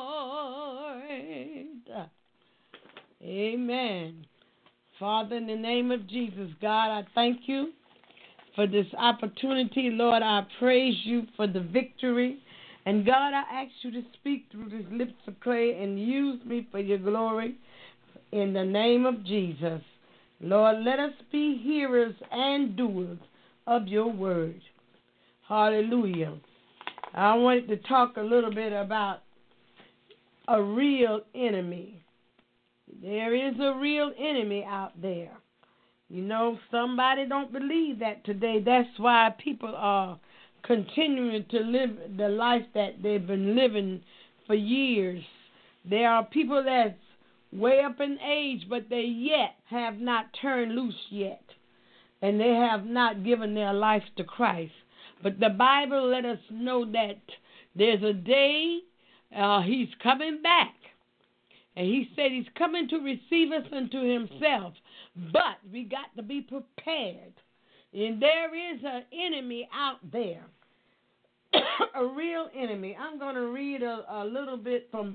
Lord. Amen. Father, in the name of Jesus, God, I thank you for this opportunity. Lord, I praise you for the victory. And God, I ask you to speak through these lips of clay and use me for your glory in the name of Jesus. Lord, let us be hearers and doers of your word. Hallelujah. I wanted to talk a little bit about a real enemy. There is a real enemy out there. You know, somebody don't believe that today. That's why people are continuing to live the life that they've been living for years. There are people that's way up in age, but they yet have not turned loose yet. And they have not given their life to Christ. But the Bible let us know that there's a day he's coming back. And he said he's coming to receive us unto himself. But we got to be prepared. And there is an enemy out there. A real enemy. I'm going to read a little bit from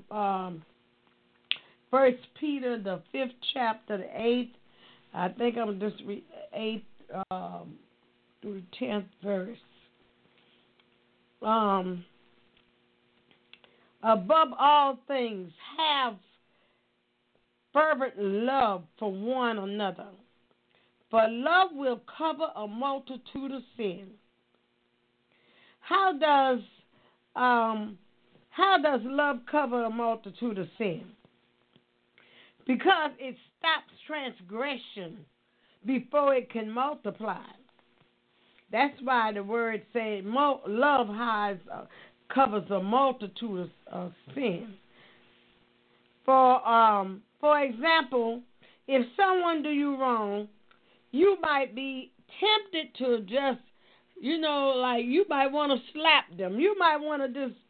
1 Peter, the 5th chapter, the 8th. I think I'm just read 8th through the 10th verse. Above all things, have fervent love for one another, for love will cover a multitude of sins. How does love cover a multitude of sins? Because it stops transgression before it can multiply. That's why the word says love covers a multitude of sins. For example, if someone do you wrong, you might be tempted to just, like you might want to slap them. You might want to just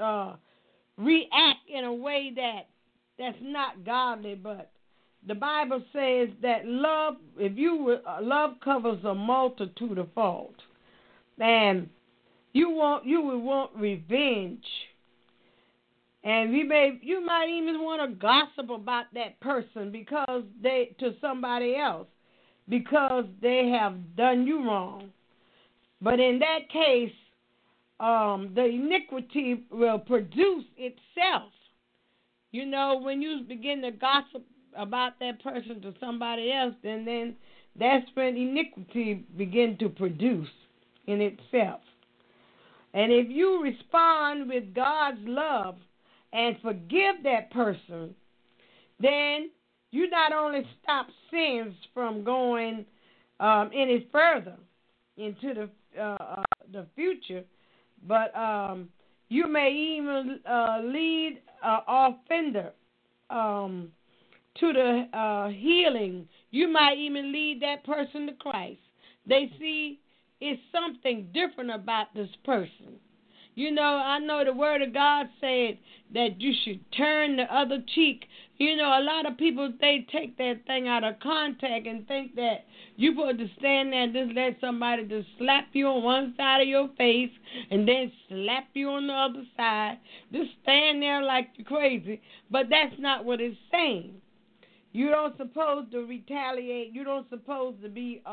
react in a way that's not godly. But the Bible says that love covers a multitude of faults, and you would want revenge. And you might even want to gossip about that person to somebody else because they have done you wrong. But in that case, the iniquity will produce itself. When you begin to gossip about that person to somebody else, then that's when iniquity begin to produce in itself. And if you respond with God's love and forgive that person, then you not only stop sins from going any further into the future, but you may even lead an offender to the healing. You might even lead that person to Christ. They see it's something different about this person. You know, I know the Word of God said that you should turn the other cheek. You know, a lot of people, they take that thing out of context and think that you're supposed to stand there and just let somebody just slap you on one side of your face and then slap you on the other side. Just stand there like you're crazy. But that's not what it's saying. You don't supposed to retaliate. You don't supposed to be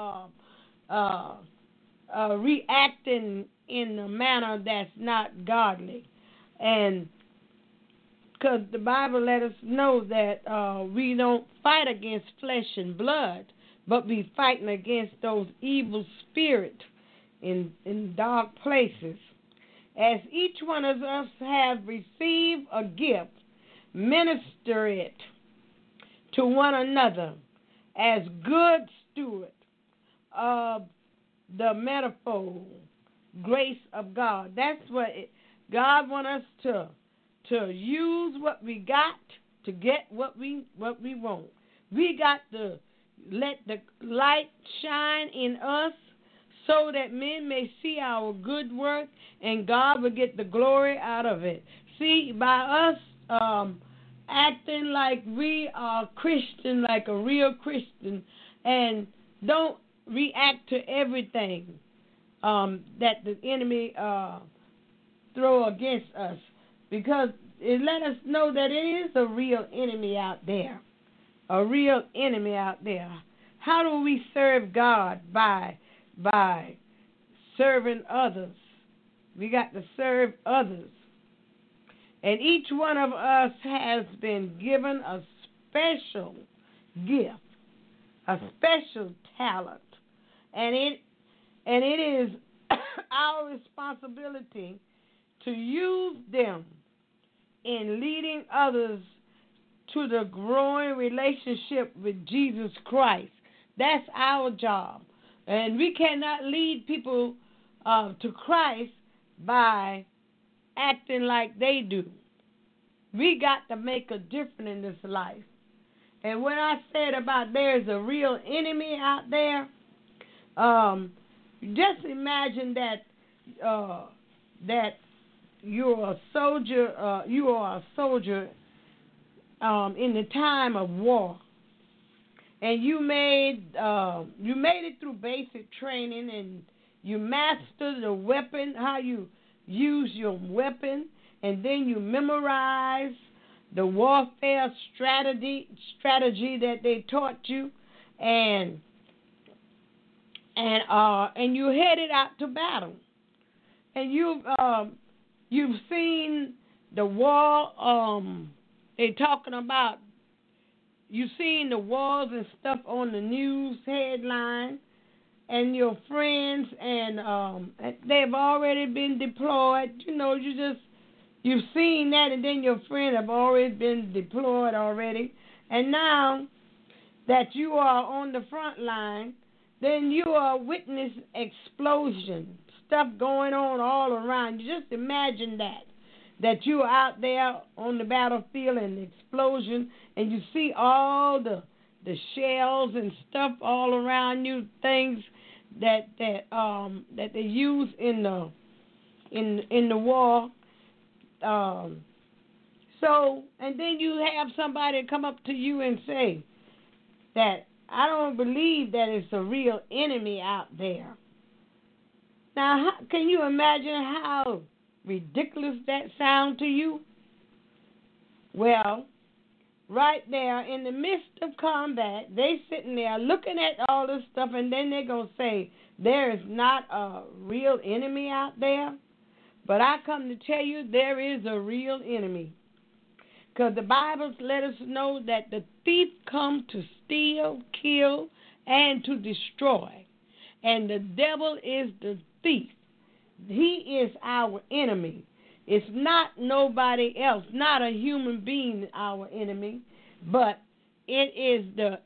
reacting in a manner that's not godly. And because the Bible let us know that we don't fight against flesh and blood, but we fighting against those evil spirits in dark places. As each one of us have received a gift, minister it to one another as good stewards of the manifold grace of God. That's what God wants us to use what we got to get what we want. We got to let the light shine in us so that men may see our good work and God will get the glory out of it. See, by us acting like we are Christian, like a real Christian, and don't react to everything that the enemy throw against us, because it let us know that it is a real enemy out there, a real enemy out there. How do we serve God? By serving others. We got to serve others. And each one of us has been given a special gift, a special talent. And it is our responsibility to use them in leading others to the growing relationship with Jesus Christ. That's our job. And we cannot lead people to Christ by acting like they do. We got to make a difference in this life. And when I said about there's a real enemy out there, just imagine that you're a soldier. You are a soldier in the time of war, and you made it through basic training, and you mastered the weapon, how you use your weapon, and then you memorize the warfare strategy that they taught you, and you headed out to battle, and you've seen the war. They talking about, you've seen the wars and stuff on the news headline, and your friends and they've already been deployed. You know, you've seen that, and then your friends have already been deployed already, and now that you are on the front line, then you are witness explosion, stuff going on all around you. Just imagine that you are out there on the battlefield and the explosion, and you see all the shells and stuff all around you, things that they use in the war. So, and then you have somebody come up to you and say that I don't believe that it's a real enemy out there. Now, can you imagine how ridiculous that sounds to you? Well, right there in the midst of combat, they sitting there looking at all this stuff, and then they're going to say there is not a real enemy out there. But I come to tell you there is a real enemy. Because the Bible let us know that the thief comes to steal, kill, and to destroy. And the devil is the thief. He is our enemy. It's not nobody else, not a human being our enemy, but it is the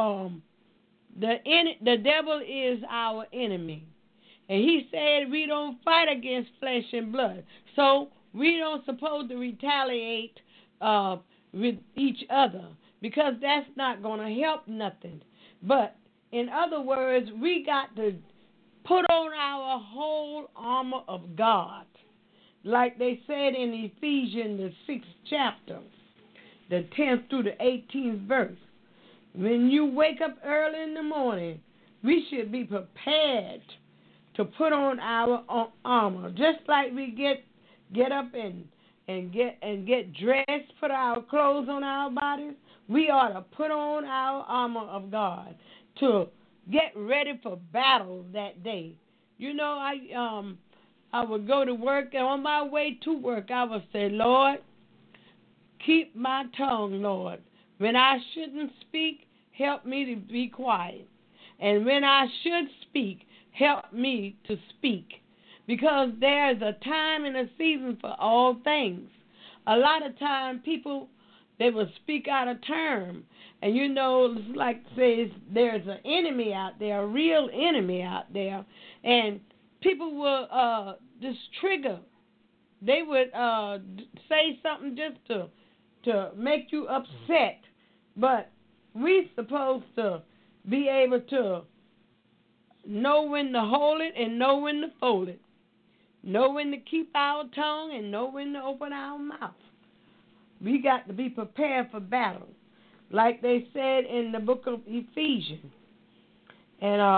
devil is our enemy. And he said we don't fight against flesh and blood. So we don't supposed to retaliate with each other, because that's not going to help nothing. But in other words, we got to put on our whole armor of God. like they said in Ephesians, the 6th chapter, the 10th through the 18th verse. When you wake up early in the morning, we should be prepared to put on our armor, just like we get up and get dressed, put our clothes on our bodies. We ought to put on our armor of God to get ready for battle that day. You know, I would go to work, and on my way to work, I would say, Lord, keep my tongue, Lord. When I shouldn't speak, help me to be quiet. And when I should speak, help me to speak. Because there's a time and a season for all things. A lot of time people, they will speak out of term. And you know, like says, there's an enemy out there, a real enemy out there. And people will just trigger. They would say something just to make you upset. But we're supposed to be able to know when to hold it and know when to fold it. Know when to keep our tongue and know when to open our mouth. We got to be prepared for battle. Like they said in the book of Ephesians. And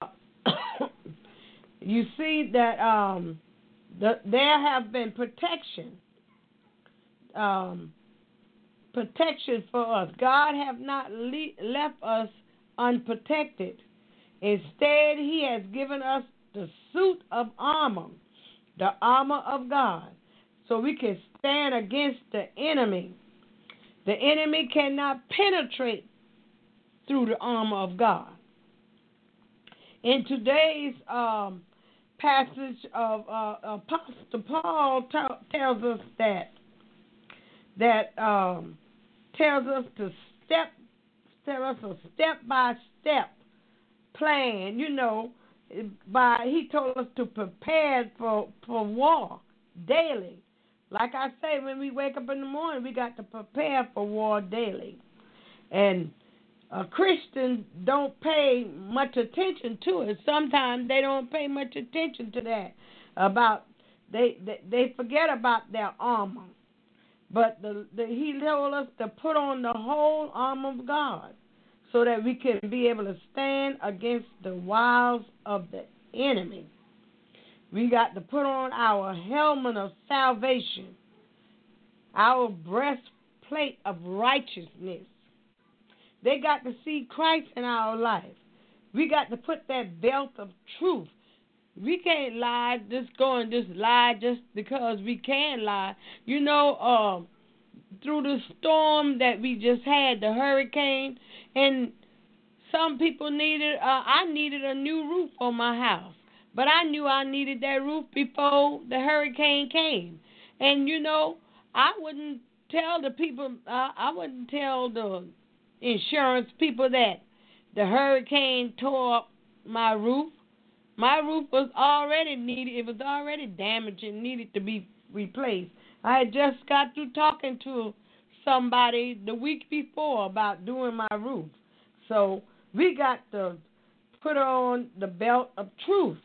you see that there have been protection for us. God have not left us unprotected. Instead, He has given us the suit of armor, the armor of God, so we can stand against the enemy. The enemy cannot penetrate through the armor of God. In today's passage of Apostle Paul tells us tells us a step-by-step plan. You know, he told us to prepare for war daily. Like I say, when we wake up in the morning, we got to prepare for war daily. And Christians don't pay much attention to it. Sometimes they don't pay much attention to that. They forget about their armor. But he told us to put on the whole armor of God so that we can be able to stand against the wiles of the enemy. We got to put on our helmet of salvation, our breastplate of righteousness. They got to see Christ in our life. We got to put that belt of truth. We can't lie, just go and just lie just because we can lie. You know, through the storm that we just had, the hurricane, and some people I needed a new roof on my house. But I knew I needed that roof before the hurricane came. And, you know, I wouldn't tell the people, I wouldn't tell the insurance people that the hurricane tore up my roof. My roof was already it was already damaged and needed to be replaced. I had just got through talking to somebody the week before about doing my roof. So we got to put on the belt of truth.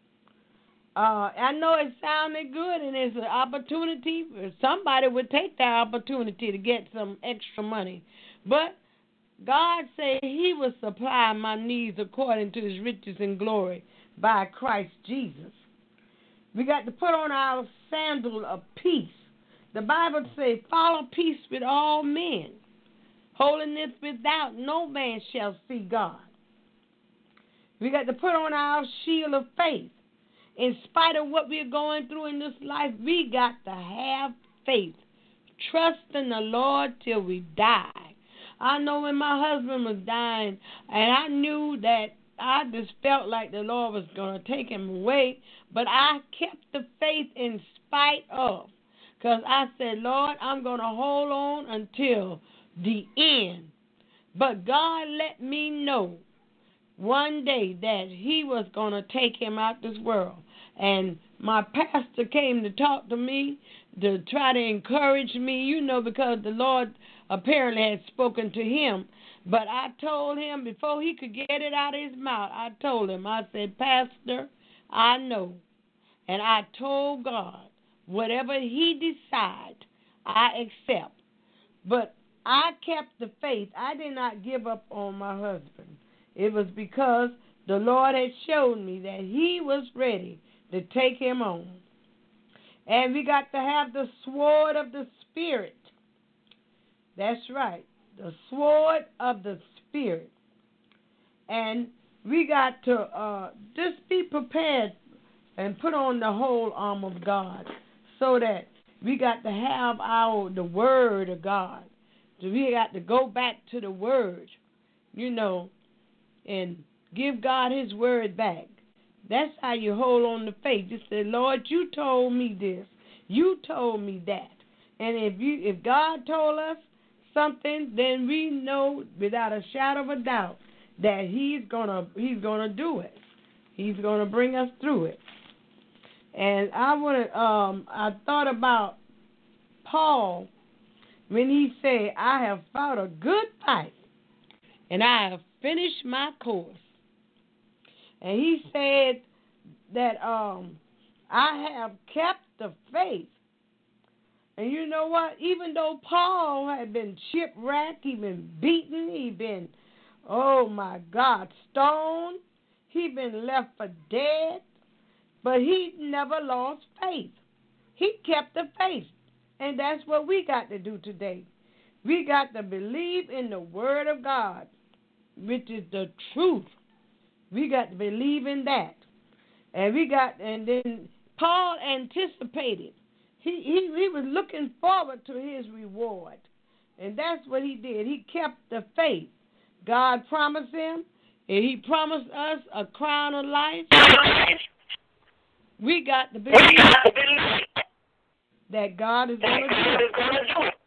I know it sounded good, and it's an opportunity. Somebody would take that opportunity to get some extra money. But God said He will supply my needs according to His riches and glory by Christ Jesus. We got to put on our sandal of peace. The Bible says, follow peace with all men. Holiness without no man shall see God. We got to put on our shield of faith. In spite of what we're going through in this life, we got to have faith. Trust in the Lord till we die. I know when my husband was dying, and I knew that I just felt like the Lord was going to take him away, but I kept the faith in spite of. Because I said, Lord, I'm going to hold on until the end. But God let me know one day that He was going to take him out this world. And my pastor came to talk to me, to try to encourage me, you know, because the Lord apparently had spoken to him. But I told him, before he could get it out of his mouth, I told him, I said, Pastor, I know. And I told God, Whatever he decides, I accept. But I kept the faith. I did not give up on my husband. It was because the Lord had shown me that he was ready to take him on. And we got to have the sword of the Spirit. That's right, the sword of the Spirit. And we got to just be prepared and put on the whole armor of God, so that we got to have the Word of God. So we got to go back to the Word, and give God His Word back. That's how you hold on to faith. You say, Lord, you told me this. You told me that. And if God told us something, then we know without a shadow of a doubt that He's gonna do it. He's gonna bring us through it. And I thought about Paul when he said, I have fought a good fight and I have finished my course. And he said that I have kept the faith. And you know what? Even though Paul had been shipwrecked, he'd been beaten, he'd been, oh my God, stoned, he'd been left for dead, but he never lost faith. He kept the faith. And that's what we got to do today. We got to believe in the Word of God, which is the truth. We got to believe in that. And then Paul anticipated. He was looking forward to his reward. And that's what he did. He kept the faith. God promised him, and He promised us a crown of life. We got to believe that God is going to do it.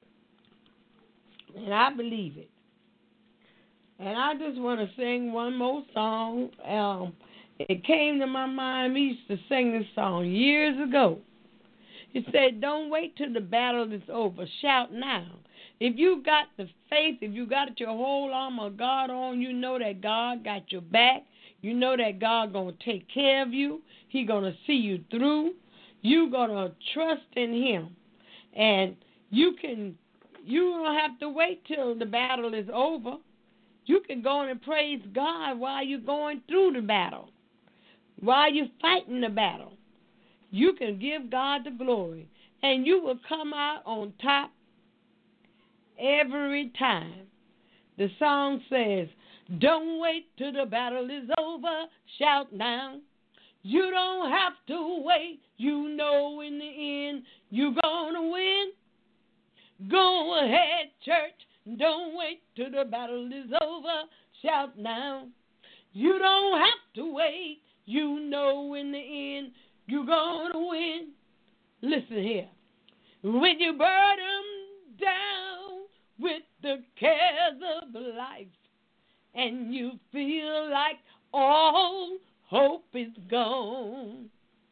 And I believe it. And I just want to sing one more song. It came to my mind. We used to sing this song years ago. It said, don't wait till the battle is over. Shout now. If you got the faith, if you got your whole armor of God on, you know that God got your back. You know that God going to take care of you. He going to see you through. You going to trust in Him. And you don't have to wait till the battle is over. You can go on and praise God while you're going through the battle, while you're fighting the battle. You can give God the glory, and you will come out on top every time. The song says, don't wait till the battle is over. Shout now. You don't have to wait. You know in the end you're going to win. Go ahead, church. Don't wait till the battle is over. Shout now. You don't have to wait. You know in the end you're going to win. Listen here. When you burden down with the cares of life and you feel like all hope is gone,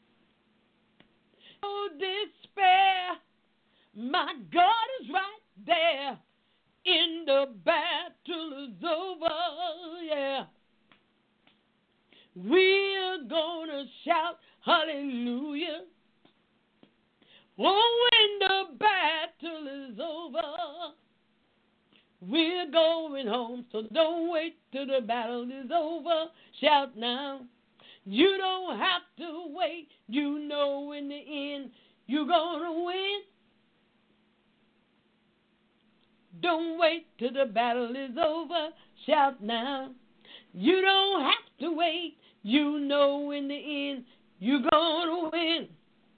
no despair, my God is right there. In the battle is over, yeah. We're gonna shout hallelujah. Oh, when the battle is over, we're going home. So don't wait till the battle is over. Shout now. You don't have to wait. You know in the end you're gonna win. Don't wait till the battle is over. Shout now. You don't have to wait. You know in the end you're going to win.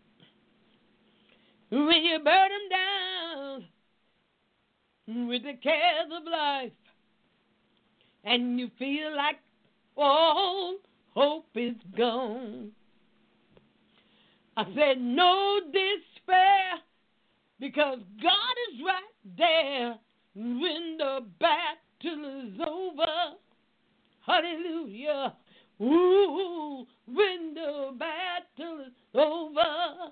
When you burden down with the cares of life and you feel like all hope is gone, I said no despair, because God is right there when the battle is over. Hallelujah. Ooh, when the battle is over.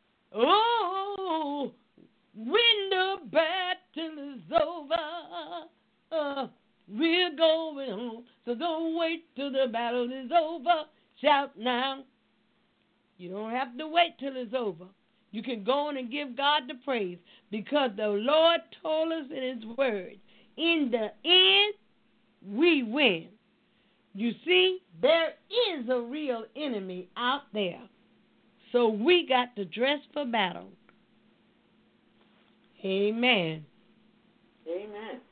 Oh, when the battle is over. We're going home. So don't wait till the battle is over. Shout now. You don't have to wait till it's over. You can go on and give God the praise because the Lord told us in His Word, in the end, we win. You see, there is a real enemy out there. So we got to dress for battle. Amen. Amen.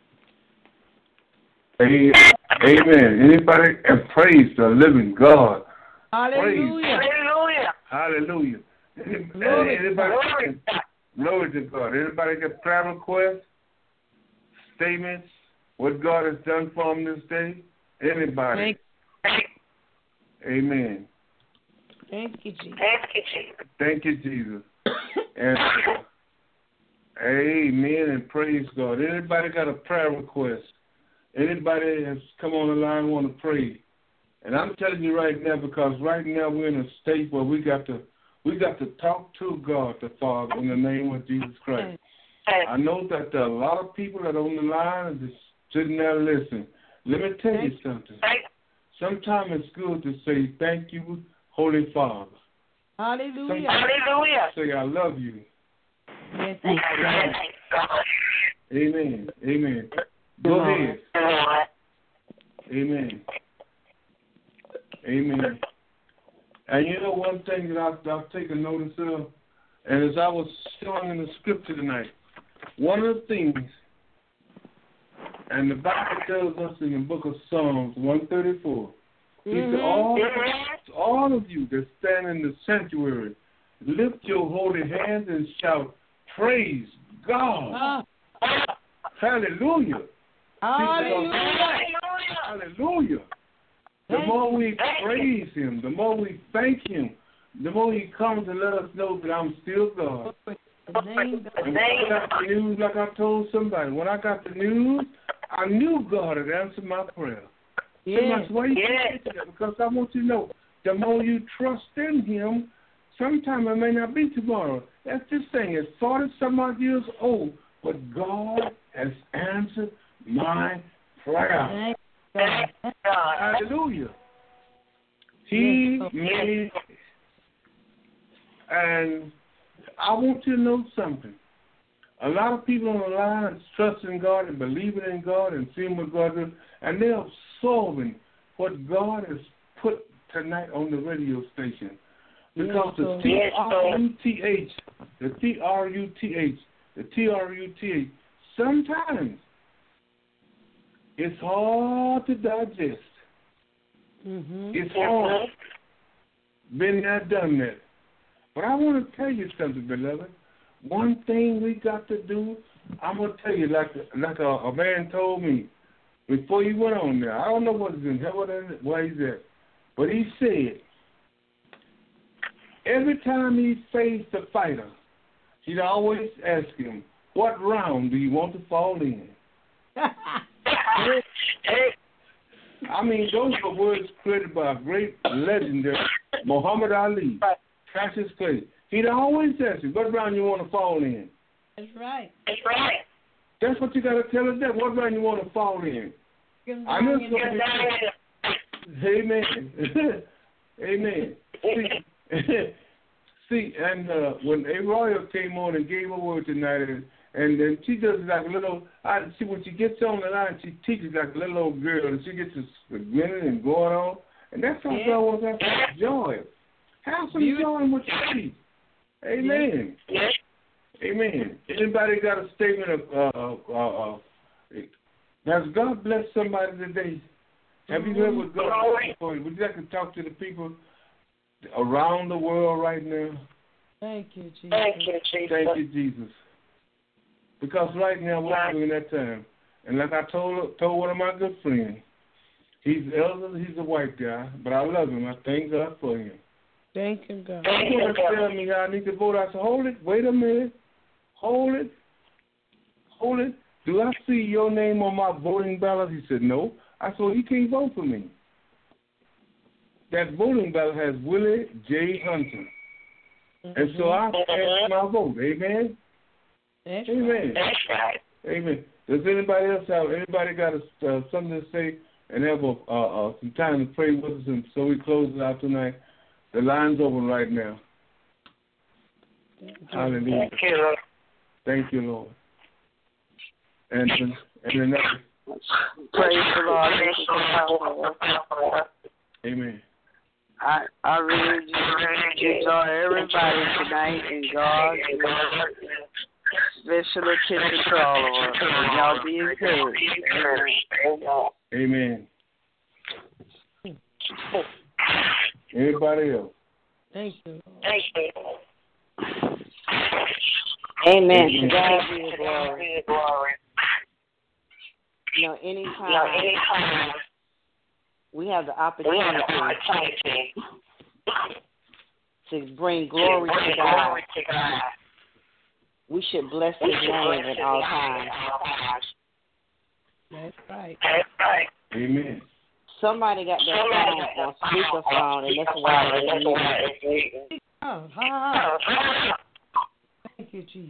Amen. Anybody and praise the living God. Hallelujah. Hallelujah. Hallelujah. Glory Glory to God. Anybody got prayer requests, statements, what God has done for them this day? Anybody? Amen. Thank you, Jesus. Thank you, Jesus. And amen and praise God. Anybody got a prayer request? Anybody has come on the line and want to pray? And I'm telling you right now, because right now we're in a state where we got to talk to God the Father in the name of Jesus Christ. I know that there are a lot of people that are on the line and just sitting there listening. Let me tell you something. Sometimes it's good to say thank you, Holy Father. Hallelujah. Hallelujah. Say I love you. Yes, Amen. Amen. Go ahead. Amen. Amen. And you know one thing that I've taken notice of, and as I was showing in the scripture tonight, one of the things, and the Bible tells us in the book of Psalms 134, he said, all of you that stand in the sanctuary, lift your holy hands and shout, praise God. Hallelujah. Hallelujah. Hallelujah. The more we praise Him, the more we thank Him, the more He comes and let us know that I'm still God. And when I got the news, like I told somebody, when I got the news, I knew God had answered my prayer. Yes. Why you say that? Because I want you to know, the more you trust in Him, sometime it may not be tomorrow. That's this thing. It's 40-some odd years old, but God has answered my prayer. Hallelujah. He made, and I want you to know something. A lot of people on the line are trusting God and believing in God and seeing what God does, and they're absorbing what God has put tonight on the radio station. Because the T-R-U-T-H, sometimes it's hard to digest. It's hard. Been there, done that. But I want to tell you something, beloved. One thing we got to do, I'm going to tell you, like a man told me before he went on there. I don't know what he's in heaven, where he's at. But he said, every time he faced a fighter, he'd always ask him, what round do you want to fall in? I mean, those are words created by a great legendary, Muhammad Ali, Cassius Clay. He'd always ask you, what round you want to fall in? That's right. That's what you got to tell us, that. What round you want to fall in? I know Amen. Amen. See, and when A Royal came on and gave a word tonight, and then she does like a little, see, when she gets on the line, she teaches like a little old girl, and she gets this grinning and going on. And that's how God wants us to have joy. Have some joy in what you see. Amen. Yes. Amen. Anybody got a statement of, has God blessed somebody today? Have you heard what God has for you? Would you like to talk to the people around the world right now? Thank you, Jesus. Thank you, Jesus. Thank you, Jesus. Because right now we're doing that time. And like I told one of my good friends, he's elder, he's a white guy, but I love him. I thank God for him. Thank you, God. He want to tell me how I need to vote. I said, hold it, wait a minute. Hold it. Do I see your name on my voting ballot? He said, no. I said, well, you can't vote for me. That voting ballot has Willie J. Hunter. And so I cast my vote. Amen? That's Amen. right. That's right. Amen. Does anybody else anybody got something to say and have some time to pray with us? And so we close it out tonight. The line's open right now. Hallelujah. Thank you, Lord. And another. Praise the Lord. Thank you for power. Amen. I really enjoy everybody tonight, and God special attention to all of us. Y'all be encouraged. Amen. Anybody else? Thank you. Amen. To God be the glory. You know, anytime we have the opportunity to bring glory to God, we should bless His name at all times. That's right. Amen. Somebody got their phone on speakerphone, and that's why it's muted. Thank you, Jesus.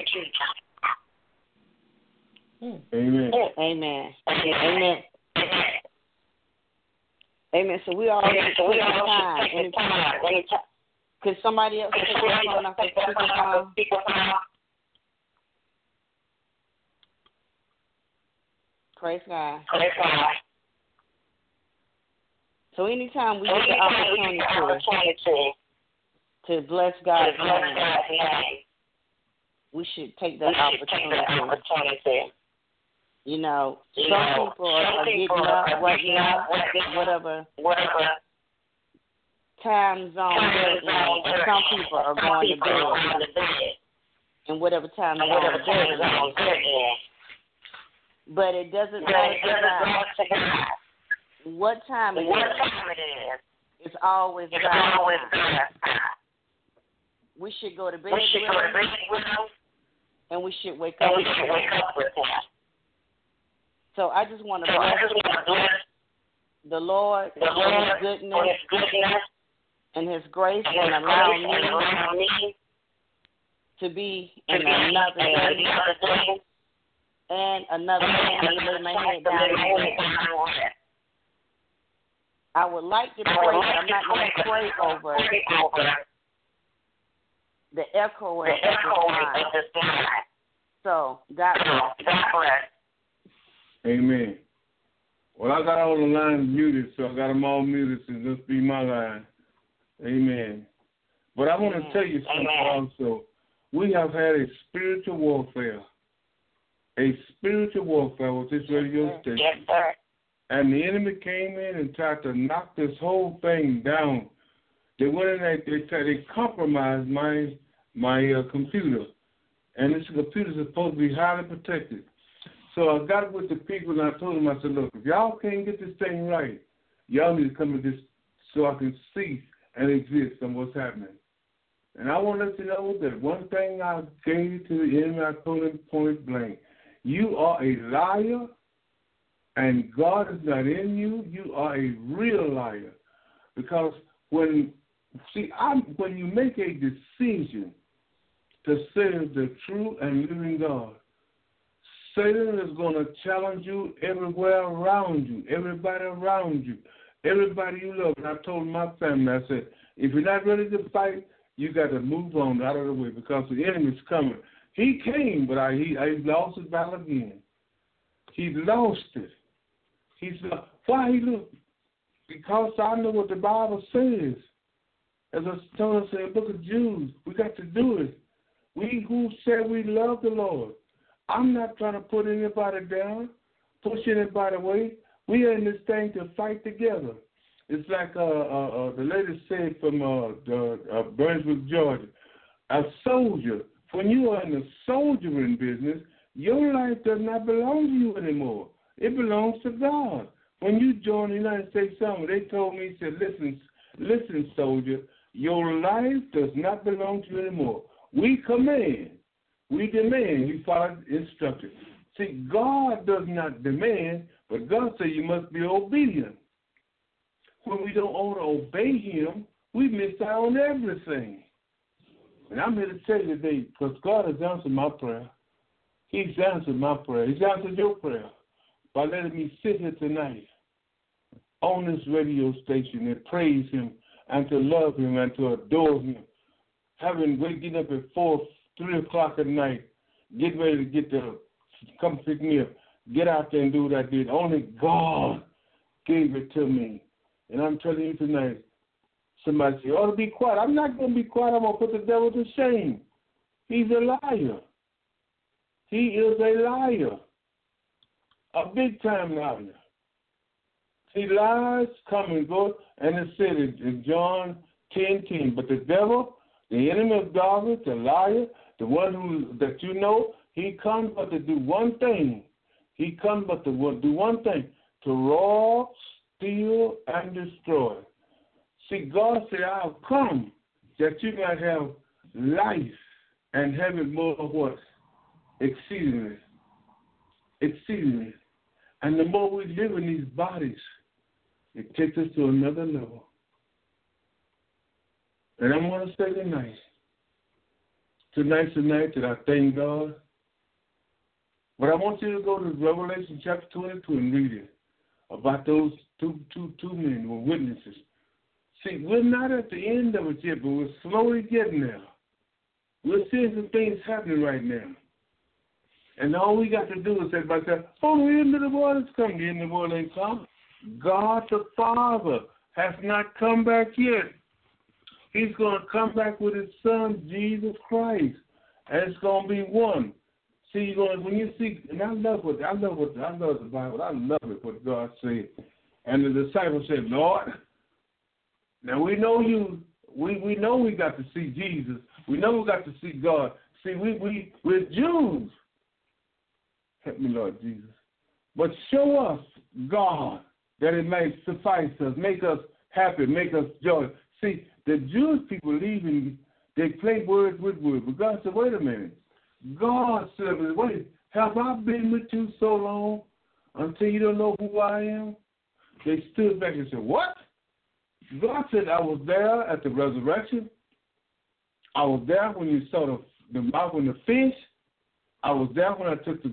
Amen. Amen. Amen. So we all take time. Anytime. Could somebody else take their phone off the speakerphone? Praise God. So anytime we get the opportunity to bless God's name, we should take that opportunity. You know, some people are getting up right now, whatever time zone they're in, and some people are going to bed, and whatever time zone they're in. But it doesn't matter what time it is. It's always God. We should go to bed with Him, and we should wake up with Him. So I just want to bless the Lord for His goodness and His grace, and allow me to be in another day and another day to lay my head down. I would like to pray, but I'm not going to pray over the echo at this time. So, God bless. Amen. Well, I got all the lines muted, so I got them all muted, so just be my line. Amen. But I want to tell you something also. We have had a spiritual warfare. A spiritual warfare with this radio station. Yes, sir. And the enemy came in and tried to knock this whole thing down. They went in there, they compromised my computer. And this computer is supposed to be highly protected. So I got with the people and I told them, I said, look, if y'all can't get this thing right, y'all need to come to this so I can see and exist on what's happening. And I want to let you know that one thing I gave to the enemy, I told him point blank, you are a liar and God is not in you. You are a real liar. Because when you make a decision to serve the true and living God, Satan is going to challenge you everywhere around you, everybody around you, everybody you love. And I told my family, I said, if you're not ready to fight, you got to move on out of the way because the enemy's coming. He came, but he lost his battle again. He lost it. Why he lost? Because I know what the Bible says. As I told us in the book of Jude, we got to do it. We who said we love the Lord. I'm not trying to put anybody down, push anybody away. We are in this thing to fight together. It's like the lady said from Brunswick, Georgia, a soldier. When you are in the soldiering business, your life does not belong to you anymore. It belongs to God. When you join the United States Army, they told me, said, listen, soldier, your life does not belong to you anymore. We command. We demand you follow instructions. See, God does not demand, but God says you must be obedient. When we don't want to obey Him, we miss out on everything. And I'm here to tell you today, because God has answered my prayer. He's answered my prayer. He's answered your prayer by letting me sit here tonight on this radio station and praise Him and to love Him and to adore Him. getting up at 3 o'clock at night, get ready to come pick me up, get out there and do what I did. Only God gave it to me. And I'm telling you tonight, somebody say, oh, to be quiet. I'm not going to be quiet. I'm going to put the devil to shame. He's a liar. He is a liar. A big-time liar. He lies, come and go, and it said in John 10:10. But the devil, the enemy of darkness, the liar, the one that you know, he comes but to do one thing. He comes but to do one thing, to rob, steal, and destroy. See, God said, I'll come that you might have life and have it more of what? Exceedingly. Exceedingly. And the more we live in these bodies, it takes us to another level. And I want to say tonight's the night that I thank God. But I want you to go to Revelation chapter 22 and read it about those two men who were witnesses. See, we're not at the end of it yet, but we're slowly getting there. We're seeing some things happening right now. And all we got to do is say, oh, the end of the world is coming. The end of the world ain't come. God the Father has not come back yet. He's going to come back with his Son, Jesus Christ. And it's going to be one. See, when you see, and I love the Bible. I love it, what God said. And the disciples said, Lord, now we know you. We know we got to see Jesus. We know we got to see God. See, we're Jews. Help me, Lord Jesus. But show us God, that it may suffice us, make us happy, make us joy. See, the Jewish people leaving, they play words with words. But God said, wait a minute. God said, wait, have I been with you so long until you don't know who I am? They stood back and said, what? God said, I was there at the resurrection. I was there when you saw the mouth of the fish. I was there when I took the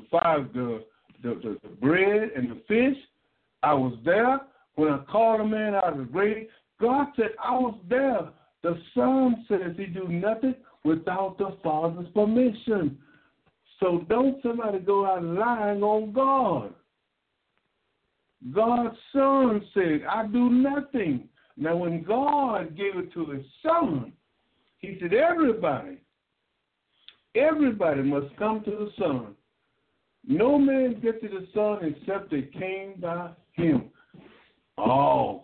bread and the fish. I was there when I called a man out of the grave. God said, I was there. The Son says he do nothing without the Father's permission. So don't somebody go out lying on God. God's Son said, I do nothing. Now, when God gave it to his Son, he said, everybody must come to the Son. No man gets to the Son except they came by him. Oh.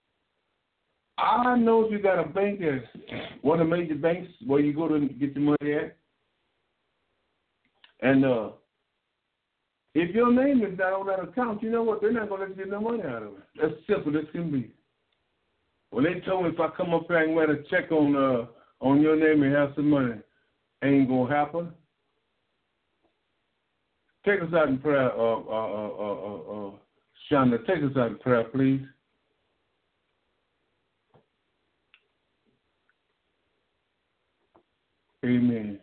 I know if you got a bank that's one of the major banks where you go to get your money at. And if your name is not on that account, you know what? They're not going to let you get no money out of it. That's simple as can be. Well, they told me if I come up here and write a check on your name and have some money, ain't going to happen. Take us out in prayer, Shonda. Take us out in prayer, please. Amen.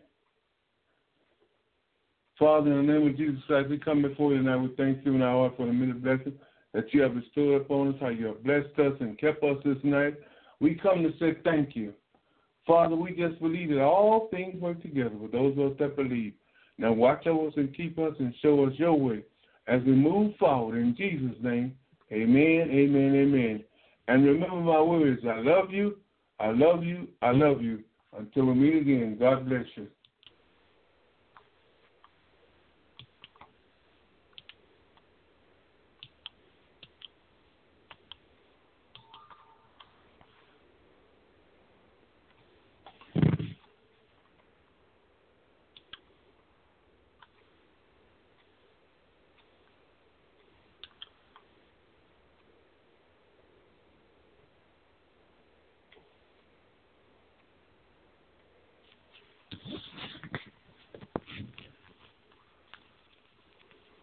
Father, in the name of Jesus Christ, we come before you now. We thank you in our heart for the many blessings that you have bestowed upon us, how you have blessed us and kept us this night. We come to say thank you. Father, we just believe that all things work together for those of us that believe. Now watch over us and keep us and show us your way as we move forward. In Jesus' name, amen, amen, amen. And remember my words, I love you, I love you, I love you. Until we meet again, God bless you.